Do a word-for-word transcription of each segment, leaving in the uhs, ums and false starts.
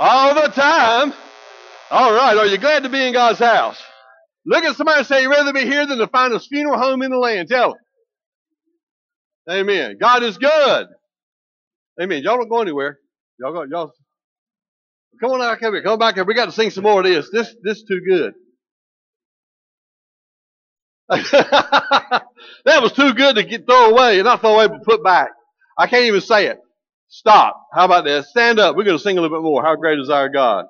All the time. All right. Are you glad to be in God's house? Look at somebody and say, you'd rather be here than to find a funeral home in the land. Tell them. Amen. God is good. Amen. Y'all don't go anywhere. Y'all go, y'all. Come on back up here. Come back here. We got to sing some more of this. This, this is too good. That was too good to get thrown away. Not throw away, but put back. I can't even say it. Stop. How about that? Stand up. We're going to sing a little bit more. How great is our God?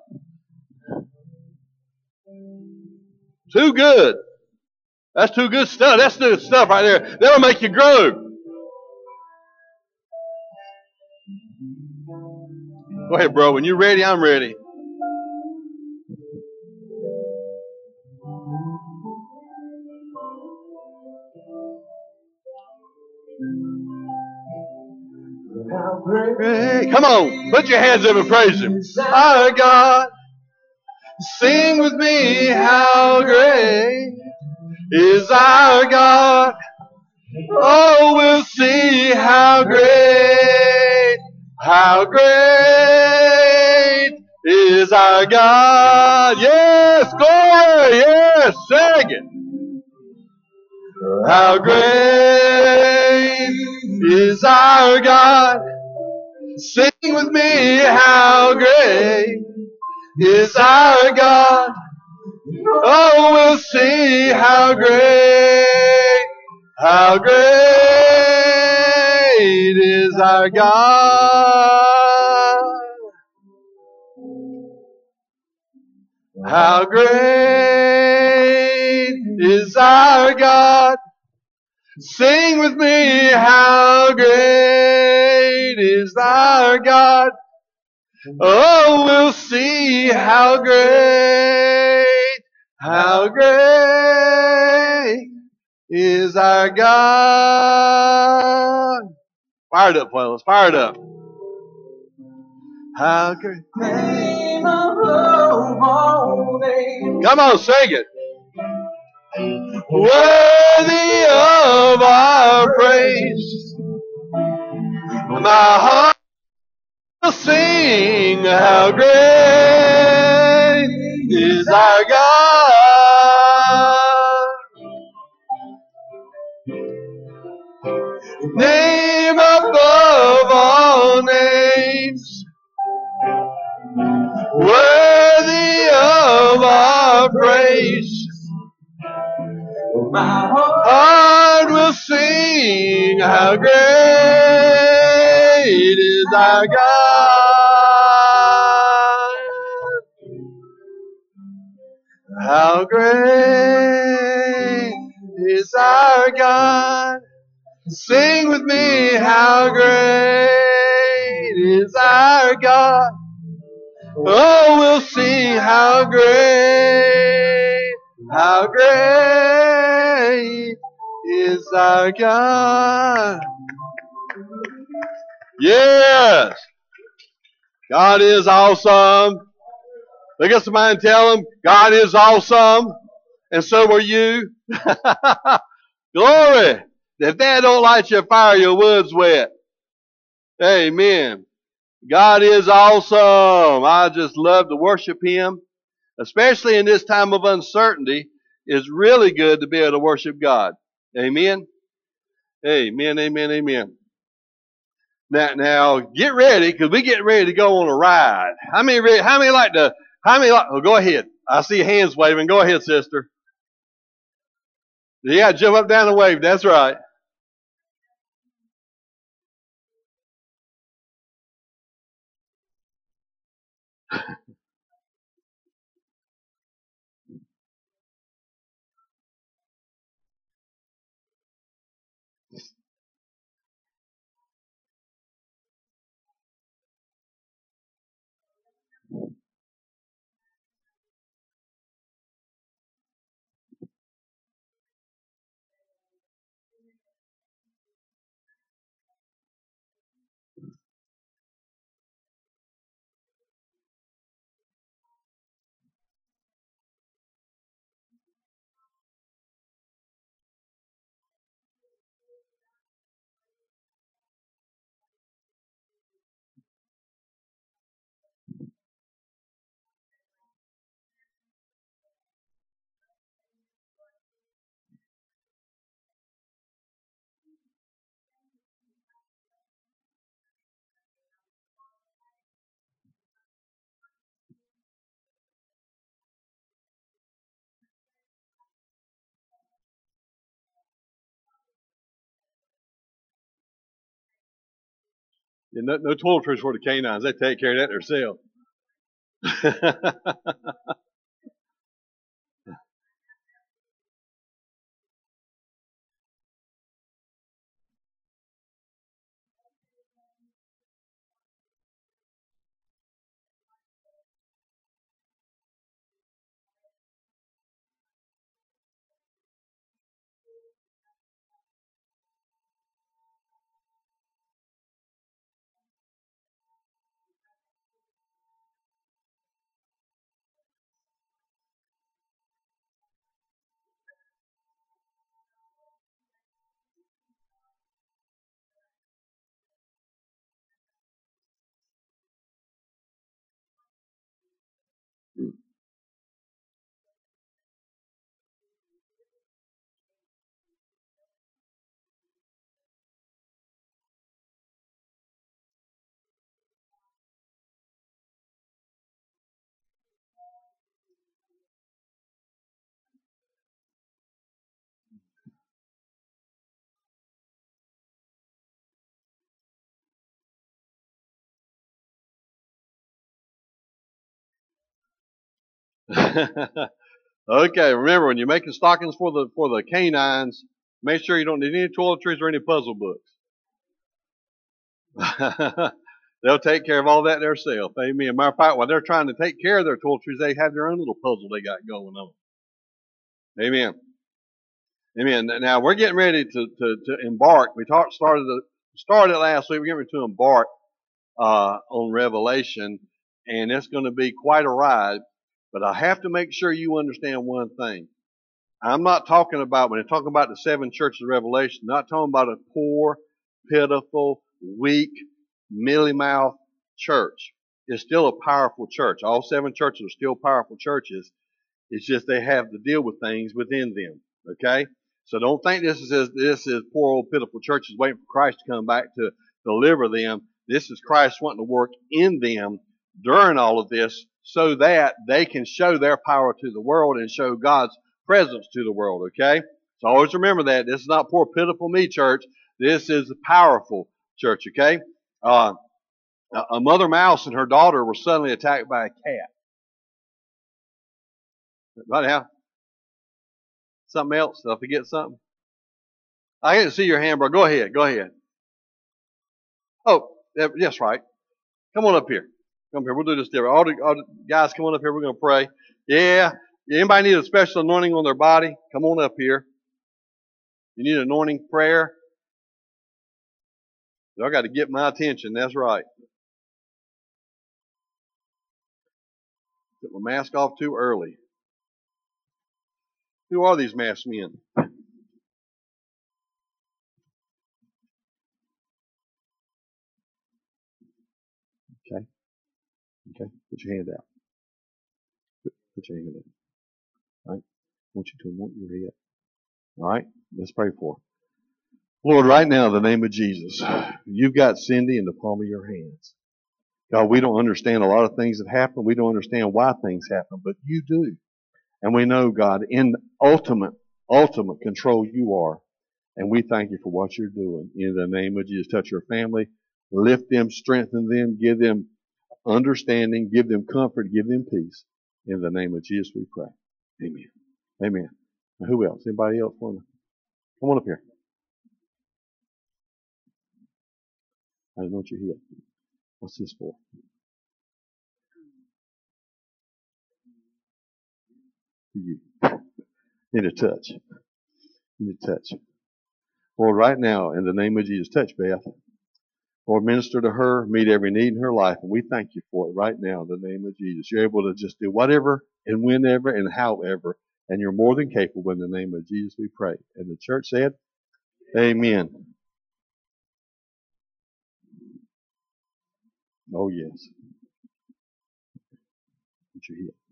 Too good. That's too good stuff. That's good stuff right there. That'll make you grow. Go ahead, bro. When you're ready, I'm ready. Great. Come on. Put your hands up and praise Him. Our God. Sing with me, how great is our God. Oh, we'll see how great, how great is our God. Yes, glory, yes, sing it. How great is our God. Sing with me, how great is our God. Oh, we'll see how great, how great is our God. How great is our God. Sing with me, how great is our God. Oh, we'll see how great, how great is our God. Fired up, fellas. Fired up. How great. Name above all names. Come on, sing it. Worthy of our praise. My heart will sing how great is our God. Name above all names. Worthy of our praise. My heart will sing how great is our God. How great is our God. Sing with me, how great is our God. Oh, we'll sing how great, how great is our God. Yes. God is awesome. Look at somebody and tell them, God is awesome. And so are you. Glory. If that don't light your fire, your wood's wet. Amen. God is awesome. I just love to worship Him. Especially in this time of uncertainty, it's really good to be able to worship God. Amen. Amen, amen, amen. Now, now get ready, because we get ready to go on a ride. How many, ready, how many like to, how many like, oh, go ahead. I see hands waving. Go ahead, sister. Yeah, jump up, down, and wave. That's right. Yeah, no, no toiletries for the canines. They take care of that themselves. Okay, remember when you're making stockings for the for the canines, make sure you don't need any toiletries or any puzzle books. They'll take care of all that themselves. Amen. Matter of fact, while they're trying to take care of their toiletries, they have their own little puzzle they got going on. Amen. Amen. Now we're getting ready to to, to embark. We talked started the, started last week. We're getting ready to embark uh, on Revelation, and it's going to be quite a ride. But I have to make sure you understand one thing. I'm not talking about, when I'm talking about the seven churches of Revelation, not talking about a poor, pitiful, weak, mealy-mouthed church. It's still a powerful church. All seven churches are still powerful churches. It's just they have to deal with things within them. Okay? So don't think this is this is poor old pitiful churches waiting for Christ to come back to deliver them. This is Christ wanting to work in them during all of this so that they can show their power to the world and show God's presence to the world. Okay? So always remember that. This is not poor pitiful me church. This is a powerful church. Okay? Uh, a mother mouse and her daughter were suddenly attacked by a cat. Right now. Something else? Did I forget something? I didn't see your hand, bro. Go ahead. Go ahead. Oh, yes, right. Come on up here. Come here. We'll do this different. All the, all the guys, come on up here. We're going to pray. Yeah. Anybody need a special anointing on their body? Come on up here. You need an anointing prayer? Y'all got to get my attention. That's right. Took my mask off too early. Who are these masked men? Okay. Okay. Put your hand out. Put, put your hand out. All right. I want you to anoint your head. All right. Let's pray for her. Lord, right now, in the name of Jesus, you've got Cindy in the palm of your hands. God, we don't understand a lot of things that happen. We don't understand why things happen, but you do. And we know, God, in ultimate, ultimate control you are. And we thank you for what you're doing. In the name of Jesus, touch your family, lift them, strengthen them, give them understanding, give them comfort, give them peace. In the name of Jesus, we pray. Amen. Amen. Now, who else? Anybody else want to come on up here? I don't know what you hear. What's this for? You need a touch. You need a touch. Lord, right now, in the name of Jesus, touch Beth. Lord, minister to her, meet every need in her life, and we thank you for it right now in the name of Jesus. You're able to just do whatever and whenever and however, and you're more than capable in the name of Jesus, we pray. And the church said, Amen. Oh, yes. Put your head.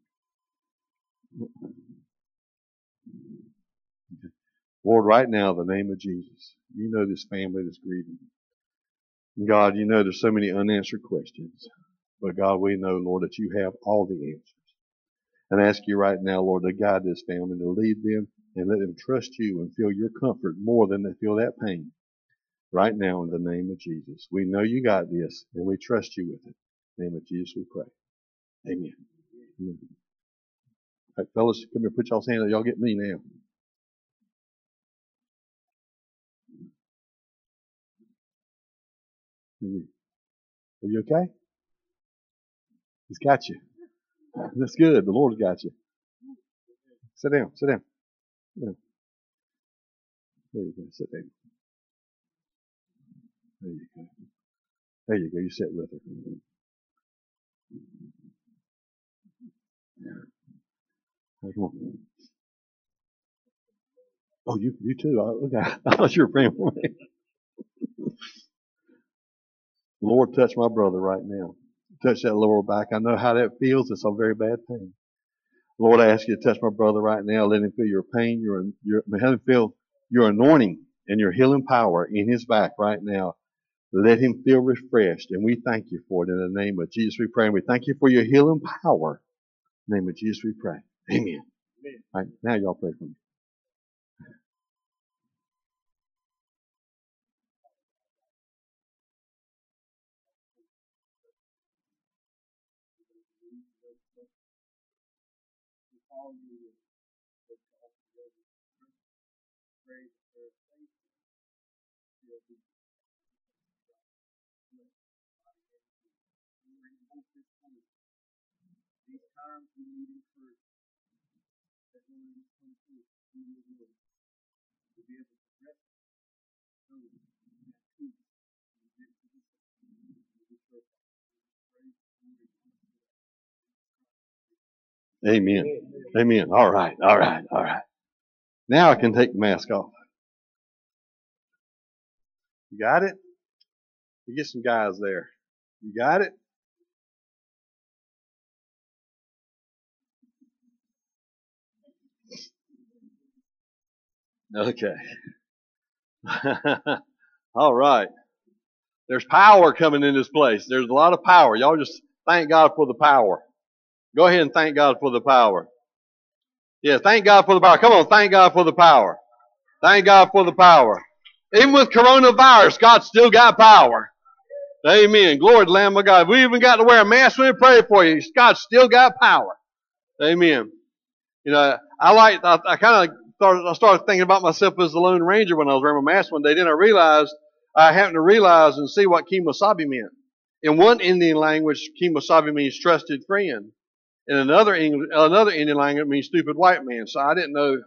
Okay. Lord, right now, in the name of Jesus, you know this family that's grieving. God, you know there's so many unanswered questions. But God, we know, Lord, that you have all the answers. And I ask you right now, Lord, to guide this family, to lead them and let them trust you and feel your comfort more than they feel that pain. right now in the name of Jesus. We know you got this, and we trust you with it. In the name of Jesus we pray. Amen. Amen. All right, fellas, come here, put y'all's hand up. Y'all get me now. Are you, are you okay? He's got you. That's good. The Lord's got you. Sit down. Sit down. Sit down. There you go. Sit down. There you go. There you go. You sit with her. Hey, come on. Oh, you you too. Oh, okay. I thought you were praying for me. Lord, touch my brother right now. Touch that lower back. I know how that feels. It's a very bad pain. Lord, I ask you to touch my brother right now. Let him feel your pain, your, your, let him feel your anointing and your healing power in his back right now. Let him feel refreshed. And we thank you for it in the name of Jesus we pray. And we thank you for your healing power. In the name of Jesus we pray. Amen. Amen. All right, now y'all pray for me. Amen. Amen. All right. All right. All right. Now I can take the mask off. You got it? You get some guys there. You got it? Okay. All right. There's power coming in this place. There's a lot of power. Y'all just thank God for the power. Go ahead and thank God for the power. Yeah, thank God for the power. Come on, thank God for the power. Thank God for the power. Even with coronavirus, God still got power. Amen. Glory to the Lamb of God. We even got to wear a mask when we pray for you. God still got power. Amen. You know, I like, I, I kind of started, I started thinking about myself as the Lone Ranger when I was wearing my mask one day. Then I realized, I happened to realize and see what Kemosabe meant. In one Indian language, Kemosabe means trusted friend. In another English, another Indian language, it means stupid white man. So I didn't know.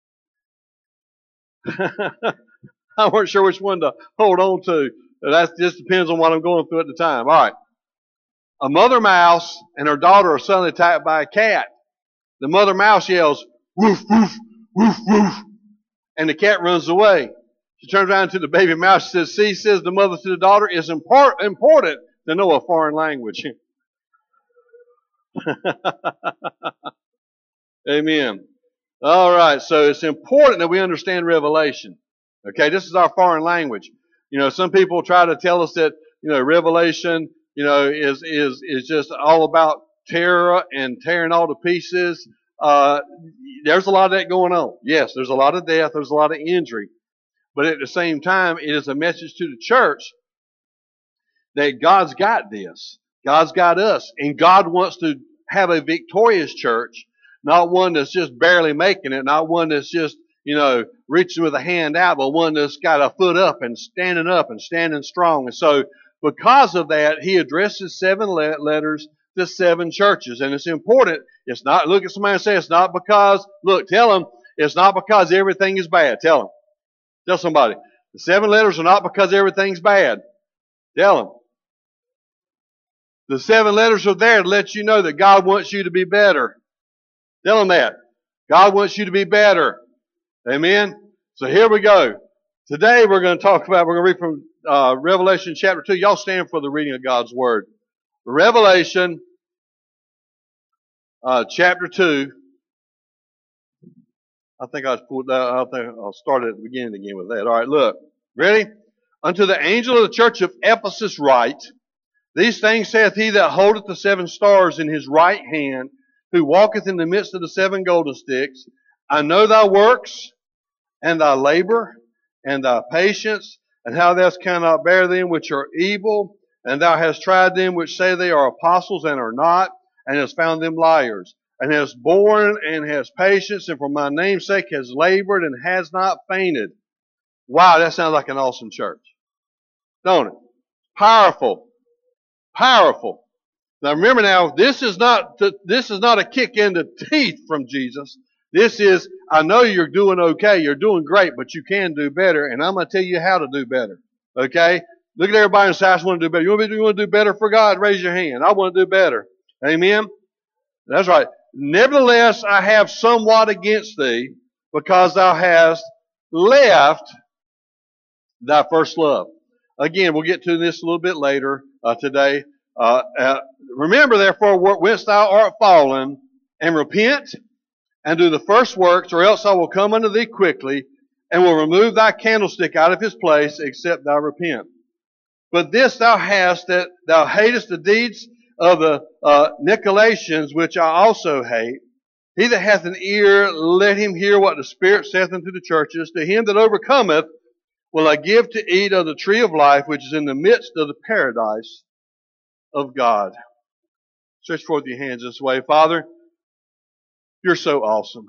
I weren't sure which one to hold on to. That just depends on what I'm going through at the time. All right. A mother mouse and her daughter are suddenly attacked by a cat. The mother mouse yells, woof, woof, woof, woof. And the cat runs away. She turns around to the baby mouse and says, see, says the mother to the daughter, it's import- important to know a foreign language. Amen. All right. So it's important that we understand Revelation. Okay. This is our foreign language. You know, some people try to tell us that, you know, Revelation, you know, is, is, is just all about terror and tearing all to pieces. Uh, there's a lot of that going on. Yes, there's a lot of death. There's a lot of injury. But at the same time, it is a message to the church that God's got this. God's got us. And God wants to have a victorious church, not one that's just barely making it, not one that's just, you know, reaching with a hand out, but one that's got a foot up and standing up and standing strong. And so because of that, he addresses seven letters to seven churches. And it's important. It's not, look at somebody and say, it's not because, look, tell them, it's not because everything is bad. Tell them. Tell somebody. The seven letters are not because everything's bad. Tell them. The seven letters are there to let you know that God wants you to be better. Tell them that. God wants you to be better. Amen? So here we go. Today we're going to talk about, we're going to read from uh, Revelation chapter two. Y'all stand for the reading of God's Word. Revelation uh, chapter two. I think I was pulled that. I think I'll start at the beginning again with that. All right, look. Ready? Unto the angel of the church of Ephesus write, these things saith he that holdeth the seven stars in his right hand, who walketh in the midst of the seven golden sticks. I know thy works, and thy labor, and thy patience, and how thou cannot bear them which are evil, and thou hast tried them which say they are apostles and are not, and hast found them liars, and hast borne and hast patience, and for my name's sake has labored and has not fainted. Wow, that sounds like an awesome church, don't it? Powerful, powerful. Now remember, now this is not this is not a kick in the teeth from Jesus. This is, I know you're doing okay, you're doing great, but you can do better, and I'm going to tell you how to do better. Okay? Look at everybody and say, I just want to do better. You want, to, you want to do better for God? Raise your hand. I want to do better. Amen? That's right. Nevertheless, I have somewhat against thee, because thou hast left thy first love. Again, we'll get to this a little bit later uh, today. Uh, uh, remember, therefore, whence thou art fallen, and repent, and do the first works, or else I will come unto thee quickly, and will remove thy candlestick out of his place, except thou repent. But this thou hast, that thou hatest the deeds of the uh, Nicolaitans, which I also hate. He that hath an ear, let him hear what the Spirit saith unto the churches. To him that overcometh will I give to eat of the tree of life, which is in the midst of the paradise of God. Stretch forth your hands this way. Father, you're so awesome.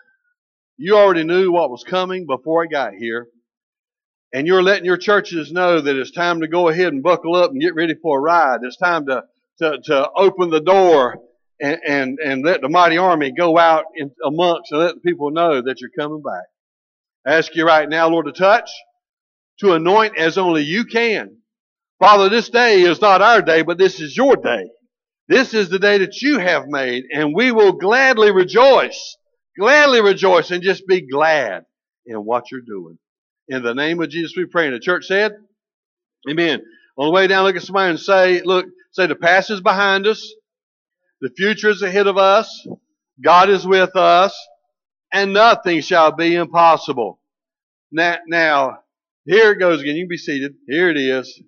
You already knew what was coming before I got here. And you're letting your churches know that it's time to go ahead and buckle up and get ready for a ride. It's time to, to, to open the door and, and, and let the mighty army go out in, amongst and let the people know that you're coming back. I ask you right now, Lord, to touch, to anoint as only you can. Father, this day is not our day, but this is your day. This is the day that you have made, and we will gladly rejoice, gladly rejoice, and just be glad in what you're doing. In the name of Jesus we pray. And the church said, amen. On the way down, look at somebody and say, look, say the past is behind us, the future is ahead of us, God is with us, and nothing shall be impossible. Now, now here it goes again. You can be seated. Here it is.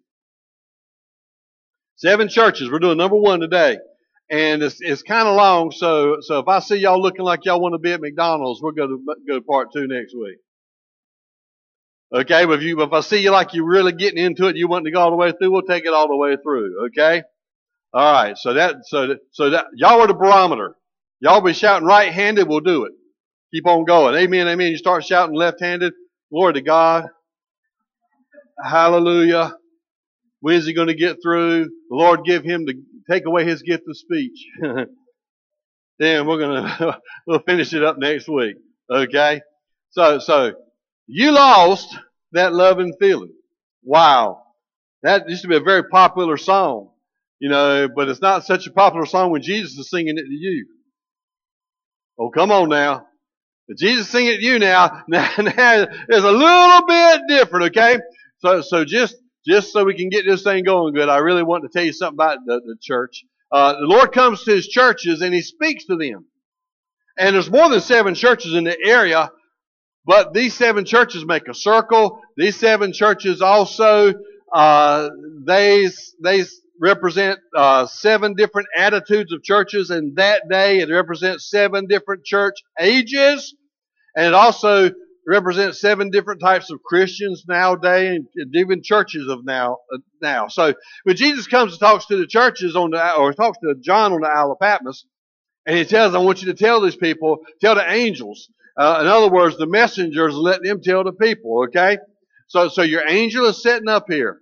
Seven churches. We're doing number one today. And it's, it's kind of long, so so if I see y'all looking like y'all want to be at McDonald's, we're going to go to part two next week. Okay, but if, you, if I see you like you're really getting into it, you want to go all the way through, we'll take it all the way through. Okay? All right, so that so that, so that y'all are the barometer. Y'all be shouting right-handed, we'll do it. Keep on going. Amen, amen. You start shouting left-handed, glory to God. Hallelujah. When is he going to get through? The Lord give him to take away his gift of speech. Then we're going to we'll finish it up next week. Okay? So so you lost that love and feeling. Wow. That used to be a very popular song. You know, but it's not such a popular song when Jesus is singing it to you. Oh, come on now. If Jesus is singing it to you now, now, now it's a little bit different, okay? So so just Just so we can get this thing going good, I really want to tell you something about the, the church. Uh, the Lord comes to His churches and He speaks to them. And there's more than seven churches in the area, but these seven churches make a circle. These seven churches also, uh, they, they represent uh, seven different attitudes of churches. And that day it represents seven different church ages. And it also represents seven different types of Christians nowadays, and even churches of now. Uh, now, so when Jesus comes and talks to the churches on the, or talks to John on the Isle of Patmos, and he tells, "I want you to tell these people, tell the angels." Uh, in other words, the messengers, let them tell the people. Okay, so so your angel is sitting up here.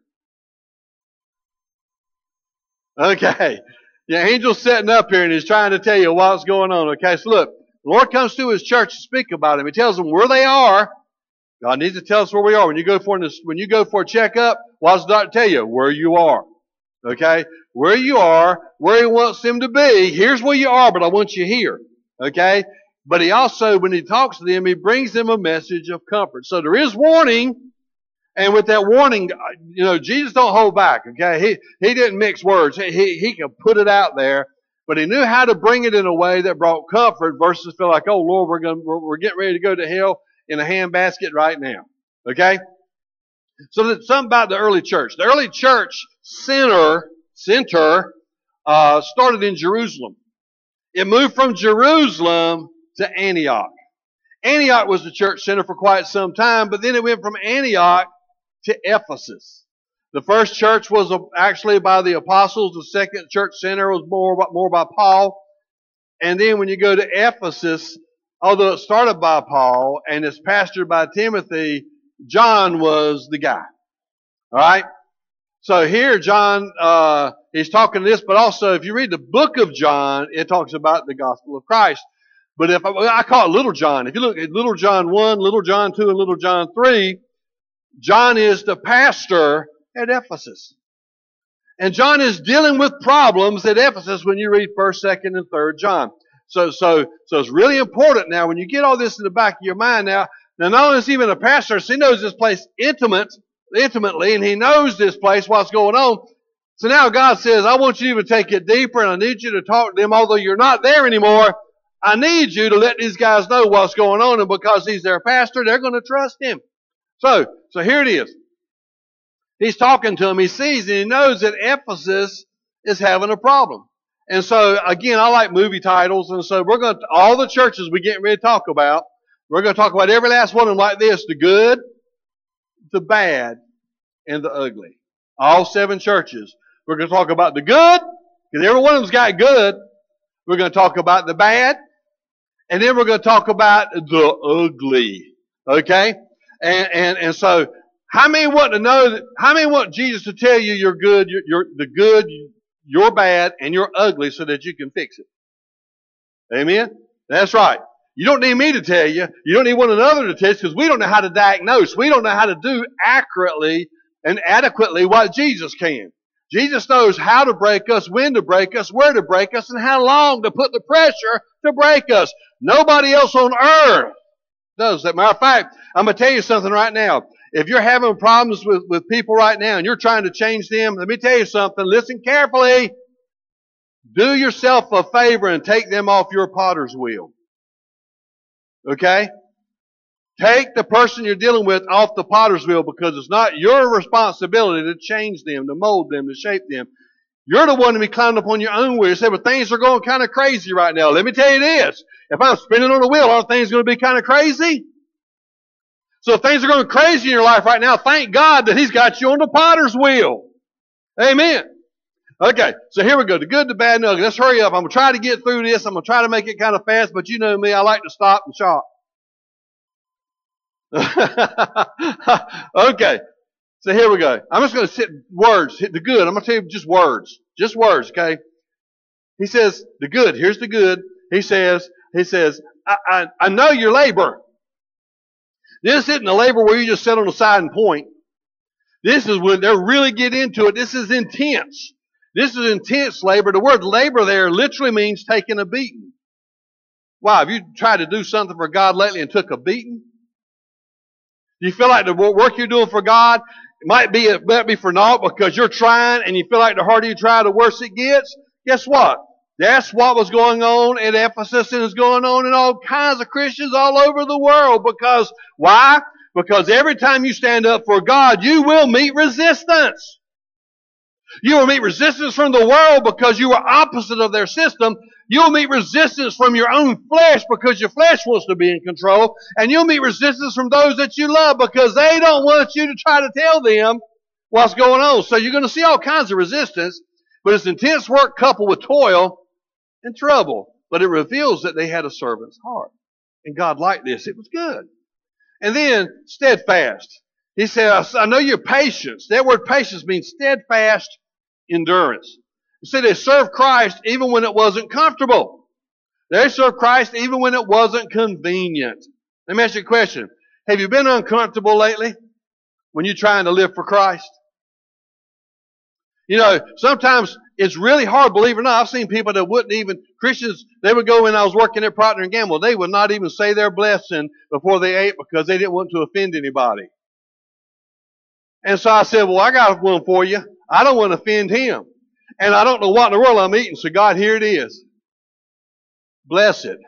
Okay, your angel's sitting up here and he's trying to tell you what's going on. Okay, so look. The Lord comes to His church to speak about Him. He tells them where they are. God needs to tell us where we are. When you go for this, when you go for a checkup, what does the doctor tell you? Where you are. Okay? Where you are, where He wants them to be. Here's where you are, but I want you here. Okay? But He also, when He talks to them, He brings them a message of comfort. So there is warning. And with that warning, you know, Jesus don't hold back. Okay? He, he didn't mix words. He, he, he could put it out there. But He knew how to bring it in a way that brought comfort versus feel like, oh, Lord, we're going we're, we're getting ready to go to hell in a handbasket right now. Okay? So that's something about the early church. The early church center, center uh, started in Jerusalem. It moved from Jerusalem to Antioch. Antioch was the church center for quite some time, but then it went from Antioch to Ephesus. The first church was actually by the apostles. The second church center was more, more by Paul. And then when you go to Ephesus, although it started by Paul and it's pastored by Timothy, John was the guy. All right? So here John, uh, he's talking this, but also if you read the book of John, it talks about the gospel of Christ. But if I, I call it Little John. If you look at Little John one, Little John two, and Little John three, John is the pastor at Ephesus. And John is dealing with problems at Ephesus when you read first, second, and third John. So, so, so it's really important now when you get all this in the back of your mind now. Now, not only is he even a pastor, so he knows this place intimate, intimately, and he knows this place, what's going on. So now God says, I want you to even take it deeper, and I need you to talk to them, although you're not there anymore. I need you to let these guys know what's going on, and because he's their pastor, they're going to trust him. So, so here it is. He's talking to them. He sees and he knows that Ephesus is having a problem. And so, again, I like movie titles. And so we're going to, all the churches we're getting ready to talk about, we're going to talk about every last one of them like this. The good, the bad, and the ugly. All seven churches. We're going to talk about the good, because every one of them's got good. We're going to talk about the bad. And then we're going to talk about the ugly. Okay? And, and, and so, how many want to know that, how many want Jesus to tell you you're good, you're, you're the good, you're bad, and you're ugly so that you can fix it? Amen? That's right. You don't need me to tell you. You don't need one another to tell you because we don't know how to diagnose. We don't know how to do accurately and adequately what Jesus can. Jesus knows how to break us, when to break us, where to break us, and how long to put the pressure to break us. Nobody else on earth does that. Matter of fact, I'm going to tell you something right now. If you're having problems with, with people right now and you're trying to change them, let me tell you something. Listen carefully. Do yourself a favor and take them off your potter's wheel. Okay? Take the person you're dealing with off the potter's wheel because it's not your responsibility to change them, to mold them, to shape them. You're the one to be climbing up on your own wheel. You say, well, things are going kind of crazy right now. Let me tell you this. If I'm spinning on the wheel, aren't things going to be kind of crazy? So if things are going crazy in your life right now, thank God that He's got you on the potter's wheel. Amen. Okay, so here we go. The good, the bad, and the ugly. Let's hurry up. I'm going to try to get through this. I'm going to try to make it kind of fast, but you know me. I like to stop and shop. Okay, so here we go. I'm just going to sit words. Hit the good. I'm going to tell you just words. Just words, okay? He says, the good. Here's the good. He says, he says, I, I, I know your labor. This isn't a labor where you just sit on the side and point. This is when they really get into it. This is intense. This is intense labor. The word labor there literally means taking a beating. Wow, have you tried to do something for God lately and took a beating? Do you feel like the work you're doing for God might be, it might be for naught because you're trying and you feel like the harder you try, the worse it gets? Guess what? That's what was going on at Ephesus and is going on in all kinds of Christians all over the world. Because, why? Because every time you stand up for God, you will meet resistance. You will meet resistance from the world because you are opposite of their system. You'll meet resistance from your own flesh because your flesh wants to be in control. And you'll meet resistance from those that you love because they don't want you to try to tell them what's going on. So you're going to see all kinds of resistance, but it's intense work coupled with toil and trouble. But it reveals that they had a servant's heart. And God liked this. It was good. And then steadfast. He said, I know your patience. That word patience means steadfast endurance. You see, they served Christ even when it wasn't comfortable. They served Christ even when it wasn't convenient. Let me ask you a question. Have you been uncomfortable lately when you're trying to live for Christ? You know, sometimes it's really hard, believe it or not. I've seen people that wouldn't even, Christians, they would go when I was working at Procter and Gamble, they would not even say their blessing before they ate because they didn't want to offend anybody. And so I said, well, I got one for you. I don't want to offend him. And I don't know what in the world I'm eating, so God, here it is. Bless it.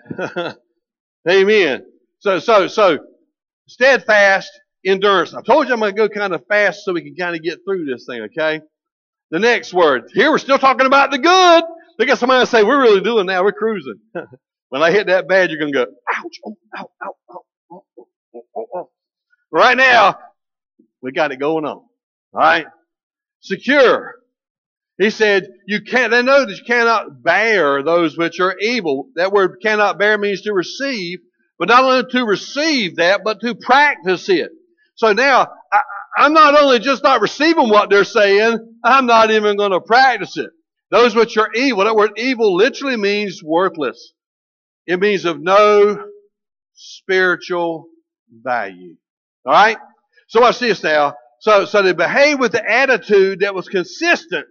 Amen. So, so, so, steadfast endurance. I told you I'm going to go kind of fast so we can kind of get through this thing, okay? The next word. Here we're still talking about the good. Look at somebody say, we're really doing now. We're cruising. When I hit that bad, you're going to go, ouch, oh, ow, ow, ow, ow, ow, ow, ow. Right now, We got it going on. All right? Secure. He said, you can't, they know that you cannot bear those which are evil. That word cannot bear means to receive, but not only to receive that, but to practice it. So now, I, I'm not only just not receiving what they're saying, I'm not even going to practice it. Those which are evil, that word evil literally means worthless. It means of no spiritual value. All right? So watch this now. So, so they behaved with the attitude that was consistent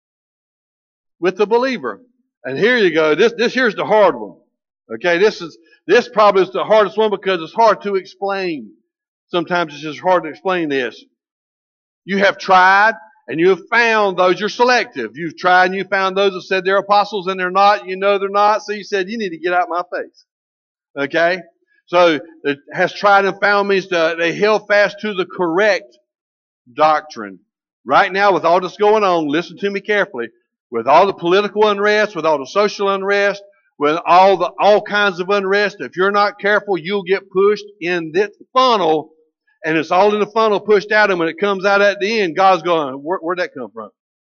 with the believer. And here you go. This, this here's the hard one. Okay, this is, this probably is the hardest one because it's hard to explain. Sometimes it's just hard to explain this. You have tried and you have found those. You're selective. You've tried and you found those that said they're apostles and they're not. You know they're not. So you said, you need to get out my face. Okay? So it has tried and found means to, they held fast to the correct doctrine. Right now, with all this going on, listen to me carefully. With all the political unrest, with all the social unrest, with all the all kinds of unrest, if you're not careful, you'll get pushed in this funnel, and it's all in the funnel pushed out, and when it comes out at the end, God's going, Where, where'd that come from?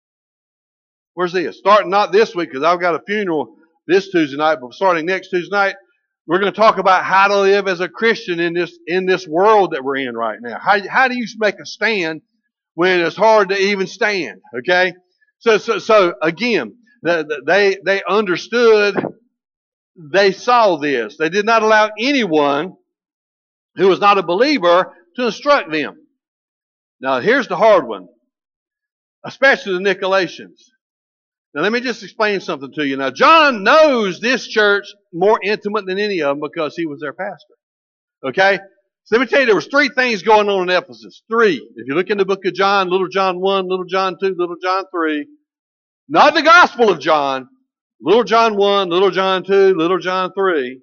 Where's this? Starting not this week, because I've got a funeral this Tuesday night, but starting next Tuesday night, we're going to talk about how to live as a Christian in this in this world that we're in right now. How, how do you make a stand when it's hard to even stand? Okay? So, so, so again, they, they understood, they saw this. They did not allow anyone who was not a believer to instruct them. Now, here's the hard one, especially the Nicolaitans. Now, let me just explain something to you. Now, John knows this church more intimate than any of them because he was their pastor. Okay? So let me tell you, there was three things going on in Ephesus. Three. If you look in the book of John, little John one, little John two, little John three. Not the Gospel of John. Little John one, little John two, little John three.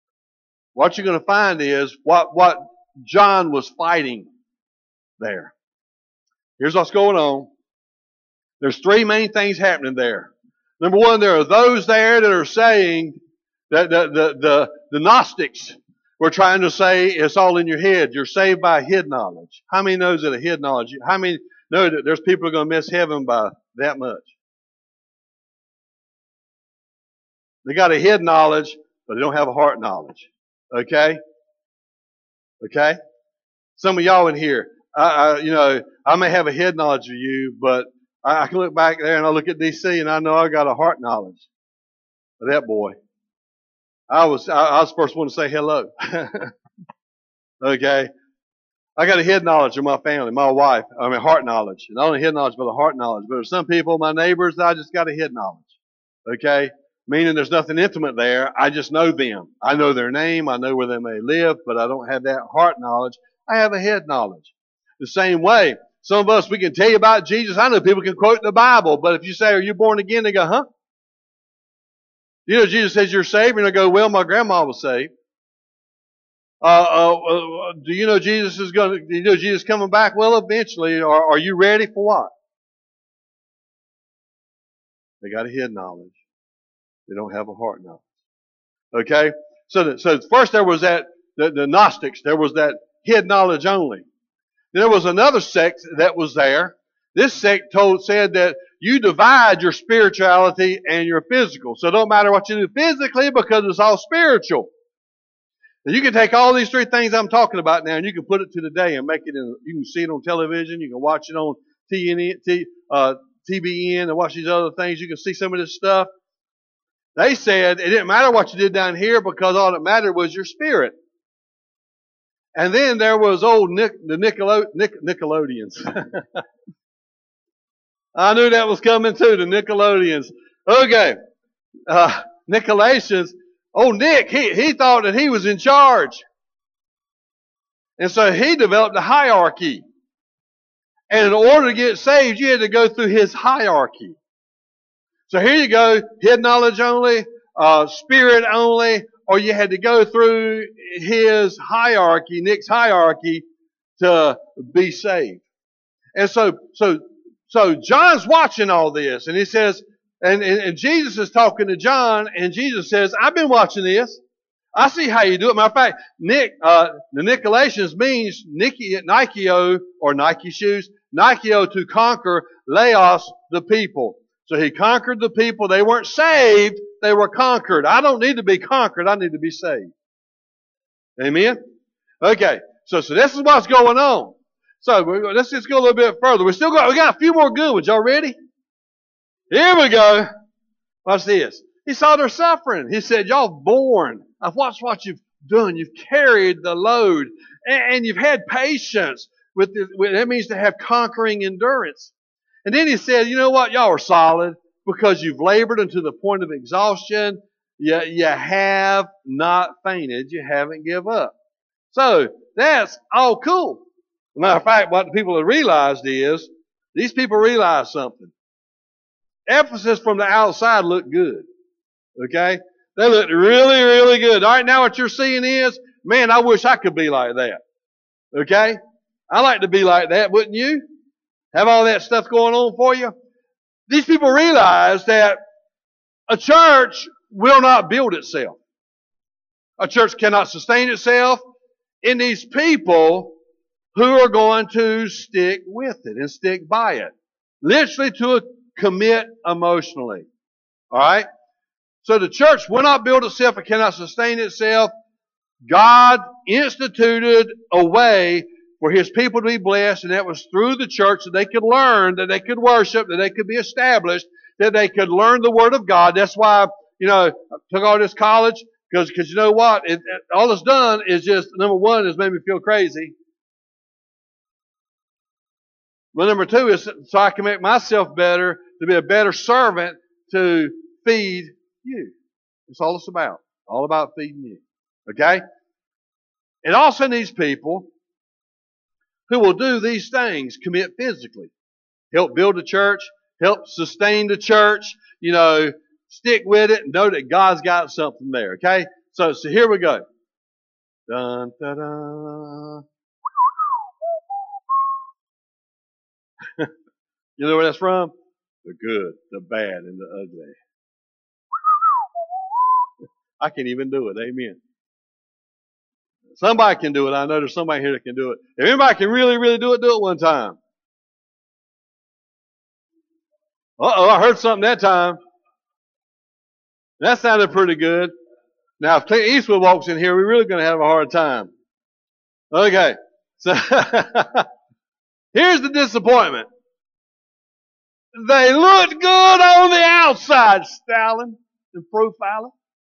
What you're going to find is what, what John was fighting there. Here's what's going on. There's three main things happening there. Number one, there are those there that are saying that the, the, the, the Gnostics were trying to say it's all in your head. You're saved by head knowledge. How many knows that a head knowledge? How many know that there's people who are going to miss heaven by that much? They got a head knowledge, but they don't have a heart knowledge. Okay? Okay? Some of y'all in here, I, I, you know, I may have a head knowledge of you, but I, I can look back there and I look at D C and I know I got a heart knowledge of that boy. I was, I, I was the first one to say hello. Okay? I got a head knowledge of my family, my wife. I mean, heart knowledge. Not only head knowledge, but a heart knowledge. But there's some people, my neighbors, I just got a head knowledge. Okay? Meaning there's nothing intimate there. I just know them. I know their name. I know where they may live, but I don't have that heart knowledge. I have a head knowledge. The same way, some of us, we can tell you about Jesus. I know people can quote the Bible, but if you say, are you born again? They go, huh? You know, Jesus says you're saved, and they go, well, my grandma was saved. Uh, uh, uh, do you know Jesus is going to, do you know Jesus coming back? Well, eventually. Are, are you ready for what? They got a head knowledge. They don't have a heart knowledge. Okay? So, that, so first there was that, the, the Gnostics, there was that head knowledge only. Then there was another sect that was there. This sect told, said that you divide your spirituality and your physical. So it don't matter what you do physically because it's all spiritual. And you can take all these three things I'm talking about now and you can put it to today and make it in, you can see it on television, you can watch it on T N N, T, uh, T B N and watch these other things. You can see some of this stuff. They said it didn't matter what you did down here because all that mattered was your spirit. And then there was old Nick, the Nicolo, Nic, Nickelodeons. I knew that was coming too, the Nickelodeons. Okay. Uh, Nicolaitans. Oh, Nick, he, he thought that he was in charge. And so he developed a hierarchy. And in order to get saved, you had to go through his hierarchy. So here you go, head knowledge only, uh, spirit only, or you had to go through his hierarchy, Nick's hierarchy, to be saved. And so, so, so John's watching all this, and he says, and, and, and Jesus is talking to John, and Jesus says, I've been watching this. I see how you do it. Matter of fact, Nick, uh, the Nicolaitans means Nike, Nikeo, or Nike shoes, Nikeo, to conquer, Laos, the people. So he conquered the people. They weren't saved, they were conquered. I don't need to be conquered, I need to be saved. Amen? Okay, so, so this is what's going on. So we're, let's just go a little bit further. We still got, we got a few more good ones. Y'all ready? Here we go. Watch this. He saw their suffering. He said, y'all born. I've watched what you've done. You've carried the load. And, and you've had patience. With, the, with That means to have conquering endurance. And then he said, you know what? Y'all are solid because you've labored unto the point of exhaustion. You, you have not fainted. You haven't give up. So that's all cool. Matter of fact, what the people have realized is, these people realize something. Ephesus from the outside looked good. Okay? They looked really, really good. All right, now what you're seeing is, man, I wish I could be like that. Okay? I like to be like that, wouldn't you? Have all that stuff going on for you? These people realize that a church will not build itself. A church cannot sustain itself. It needs people who are going to stick with it and stick by it. Literally to commit emotionally. Alright? So the church will not build itself. It cannot sustain itself. God instituted a way for His people to be blessed, and that was through the church, that they could learn, that they could worship, that they could be established, that they could learn the Word of God. That's why, you know, I took all this college, because because you know what? It, it, all it's done is just, number one, has made me feel crazy. But number two is so I can make myself better, to be a better servant to feed you. That's all it's about. All about feeding you. Okay? It also needs people who will do these things, commit physically. Help build the church, help sustain the church, you know, stick with it and know that God's got something there. Okay? So, so here we go. Dun, da, da. You know where that's from? The good, the bad, and the ugly. I can't even do it. Amen. Somebody can do it. I know there's somebody here that can do it. If anybody can really, really do it, do it one time. Uh-oh, I heard something that time. That sounded pretty good. Now, if Clint Eastwood walks in here, we're really going to have a hard time. Okay. So, here's the disappointment. They looked good on the outside, styling and profiling.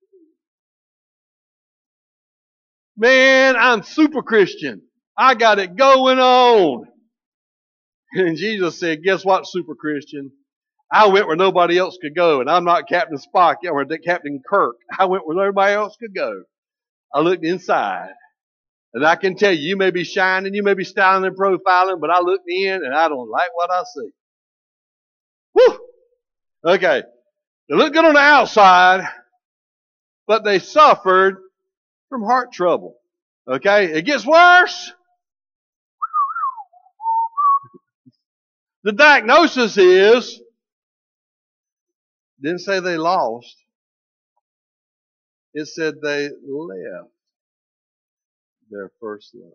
Man, I'm super Christian. I got it going on. And Jesus said, guess what, super Christian? I went where nobody else could go, and I'm not Captain Spock or Captain Kirk. I went where nobody else could go. I looked inside. And I can tell you, you may be shining, you may be styling and profiling, but I looked in and I don't like what I see. Whew! Okay. They look good on the outside, but they suffered from heart trouble. Okay? It gets worse. The diagnosis is, didn't say they lost. It said they left their first love.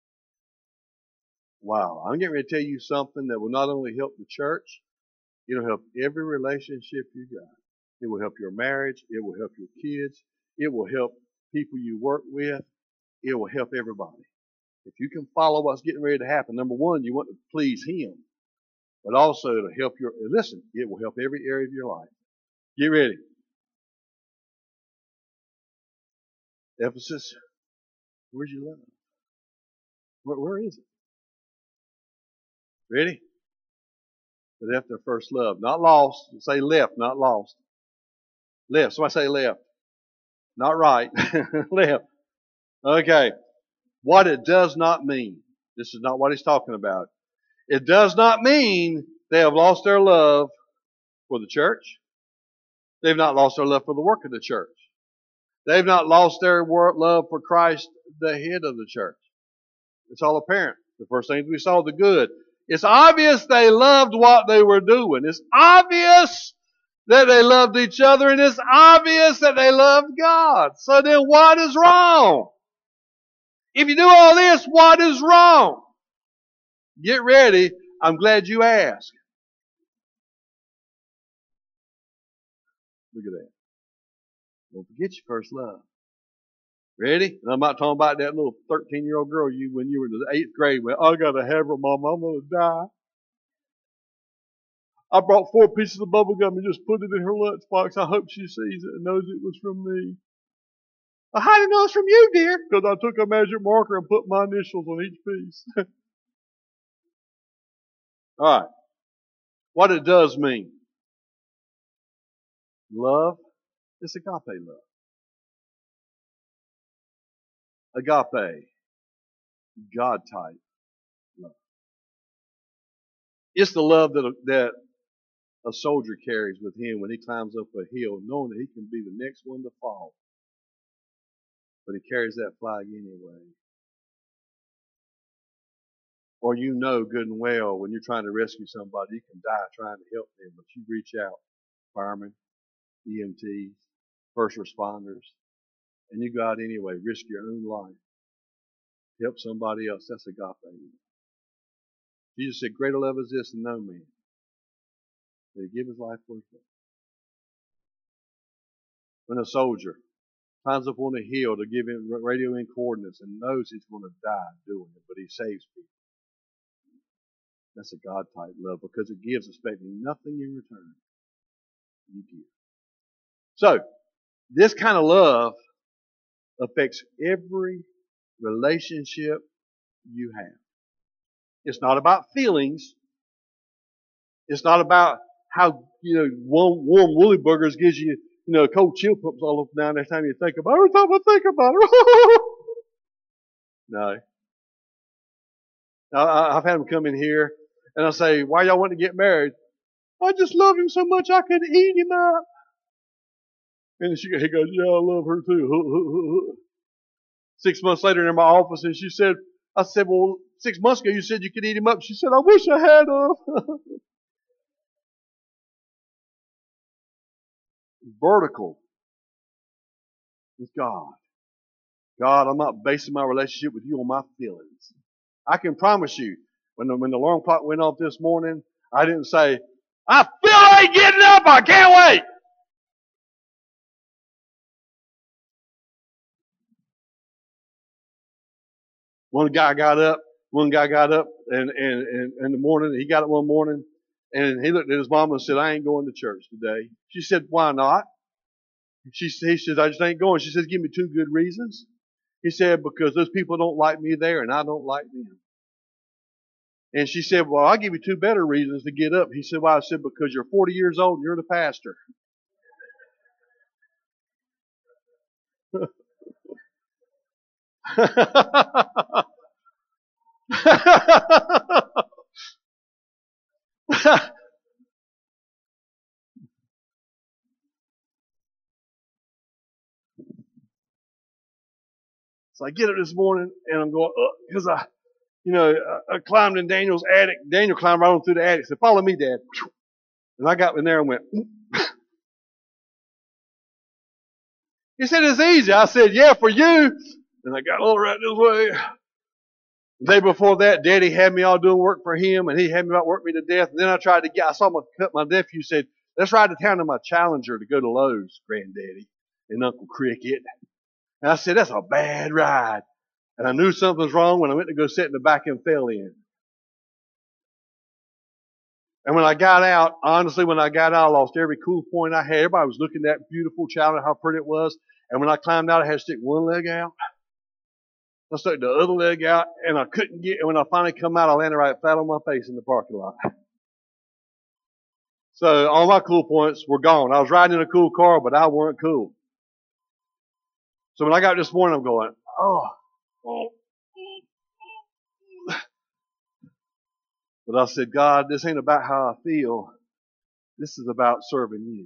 Wow. I'm getting ready to tell you something that will not only help the church, it'll help every relationship you got. It will help your marriage. It will help your kids. It will help people you work with. It will help everybody. If you can follow what's getting ready to happen, number one, you want to please Him. But also it'll help your, listen, it will help every area of your life. Get ready. Ephesus, where's your love? Where, where is it? Ready? They left their first love. Not lost. Say left, not lost. Left. Somebody say left. Not right. Left. Okay. What it does not mean. This is not what he's talking about. It does not mean they have lost their love for the church. They've not lost their love for the work of the church. They've not lost their love for Christ, the head of the church. It's all apparent. The first things we saw, the good. It's obvious they loved what they were doing. It's obvious that they loved each other, and it's obvious that they loved God. So then what is wrong? If you do all this, what is wrong? Get ready. I'm glad you asked. Look at that. Don't forget your first love. Ready? And I'm not talking about that little thirteen-year-old girl you when you were in the eighth grade. Well, I gotta have her, Mama. I'm gonna die. I brought four pieces of bubble gum and just put it in her lunchbox. I hope she sees it and knows it was from me. Well, how do you know it's from you, dear? Because I took a magic marker and put my initials on each piece. All right. What it does mean. Love is agape love. Agape. God type love. It's the love that, that a soldier carries with him when he climbs up a hill, knowing that he can be the next one to fall. But he carries that flag anyway. Or you know good and well when you're trying to rescue somebody, you can die trying to help them, but you reach out, firemen, E M Ts, first responders, and you go out anyway, risk your own life, help somebody else. That's agape. Jesus said, greater love is this than no man, that he give his life for his friends. When a soldier climbs up on a hill to give him radio in coordinates and knows he's going to die doing it, but he saves people. That's a God type love because it gives expecting nothing in return. You give. So, this kind of love affects every relationship you have. It's not about feelings. It's not about how, you know, warm, warm woolly burgers gives you, you know, cold chill pumps all up and down every time you think about it. Every time I think about it. No. I, I've had them come in here and I say, why y'all want to get married? I just love him so much I could eat him up. And she, he goes, yeah, I love her too. Six months later in my office, and she said, I said, well, six months ago you said you could eat him up. She said, I wish I had him. Vertical with God. God, I'm not basing my relationship with you on my feelings. I can promise you, when the, when the alarm clock went off this morning, I didn't say, I feel like getting up, I can't wait. One guy got up, one guy got up and, and, and in the morning, he got up one morning and he looked at his mom and said, I ain't going to church today. She said, why not? She, he said, I just ain't going. She says, give me two good reasons. He said, because those people don't like me there and I don't like them. And she said, well, I'll give you two better reasons to get up. He said, why? I said, because you're forty years old and you're the pastor. So I get up this morning and I'm going, because I, you know, I, I climbed in Daniel's attic. Daniel climbed right on through the attic. Said, follow me, Dad. And I got in there and went, he said, it's easy. I said, yeah, for you. And I got a little right this way. The day before that, Daddy had me all doing work for him, and he had me about work me to death. And then I tried to get, I saw my, my nephew said, let's ride to town in my Challenger to go to Lowe's, Granddaddy, and Uncle Cricket. And I said, that's a bad ride. And I knew something was wrong when I went to go sit in the back and fell in. And when I got out, honestly, when I got out, I lost every cool point I had. Everybody was looking at that beautiful Challenger, how pretty it was. And when I climbed out, I had to stick one leg out. I stuck the other leg out, and I couldn't get, and when I finally come out, I landed right flat on my face in the parking lot. So all my cool points were gone. I was riding in a cool car, but I weren't cool. So when I got up this morning, I'm going, oh, oh. But I said, God, this ain't about how I feel. This is about serving you.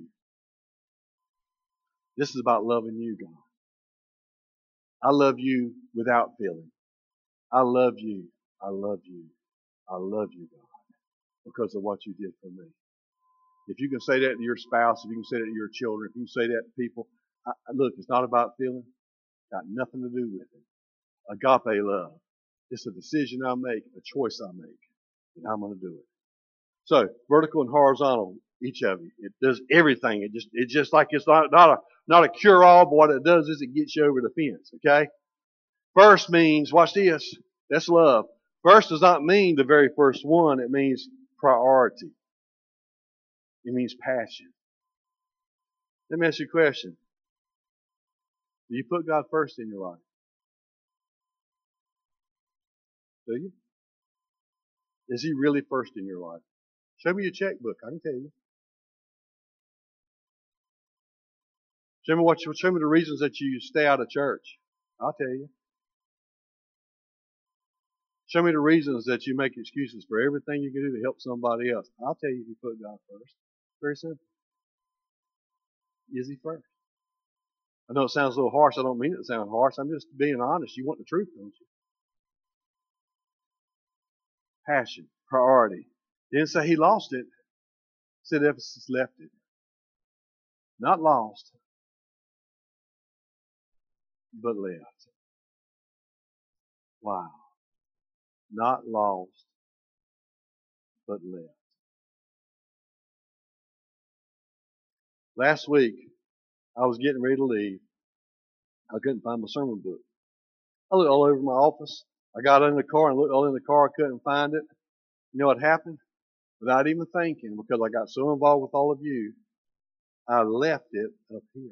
This is about loving you, God. I love you without feeling. I love you. I love you. I love you, God, because of what you did for me. If you can say that to your spouse, if you can say that to your children, if you can say that to people, I, look, it's not about feeling. Got nothing to do with it. Agape love. It's a decision I make, a choice I make, and I'm going to do it. So, vertical and horizontal, each of you. It does everything. It just, it's just like it's not, not a, not a cure-all, but what it does is it gets you over the fence, okay? First means, watch this, that's love. First does not mean the very first one. It means priority. It means passion. Let me ask you a question. Do you put God first in your life? Do you? Is He really first in your life? Show me your checkbook. I can tell you. Show me what. Show me the reasons that you stay out of church. I'll tell you. Show me the reasons that you make excuses for everything you can do to help somebody else. I'll tell you if you put God first. Very simple. Is He first? I know it sounds a little harsh. I don't mean it to sound harsh. I'm just being honest. You want the truth, don't you? Passion, priority. He didn't say He lost it. He said Ephesus left it. Not lost, but left. Wow. Not lost, but left. Last week, I was getting ready to leave. I couldn't find my sermon book. I looked all over my office. I got in the car and looked all in the car. I couldn't find it. You know what happened? Without even thinking, because I got so involved with all of you, I left it up here.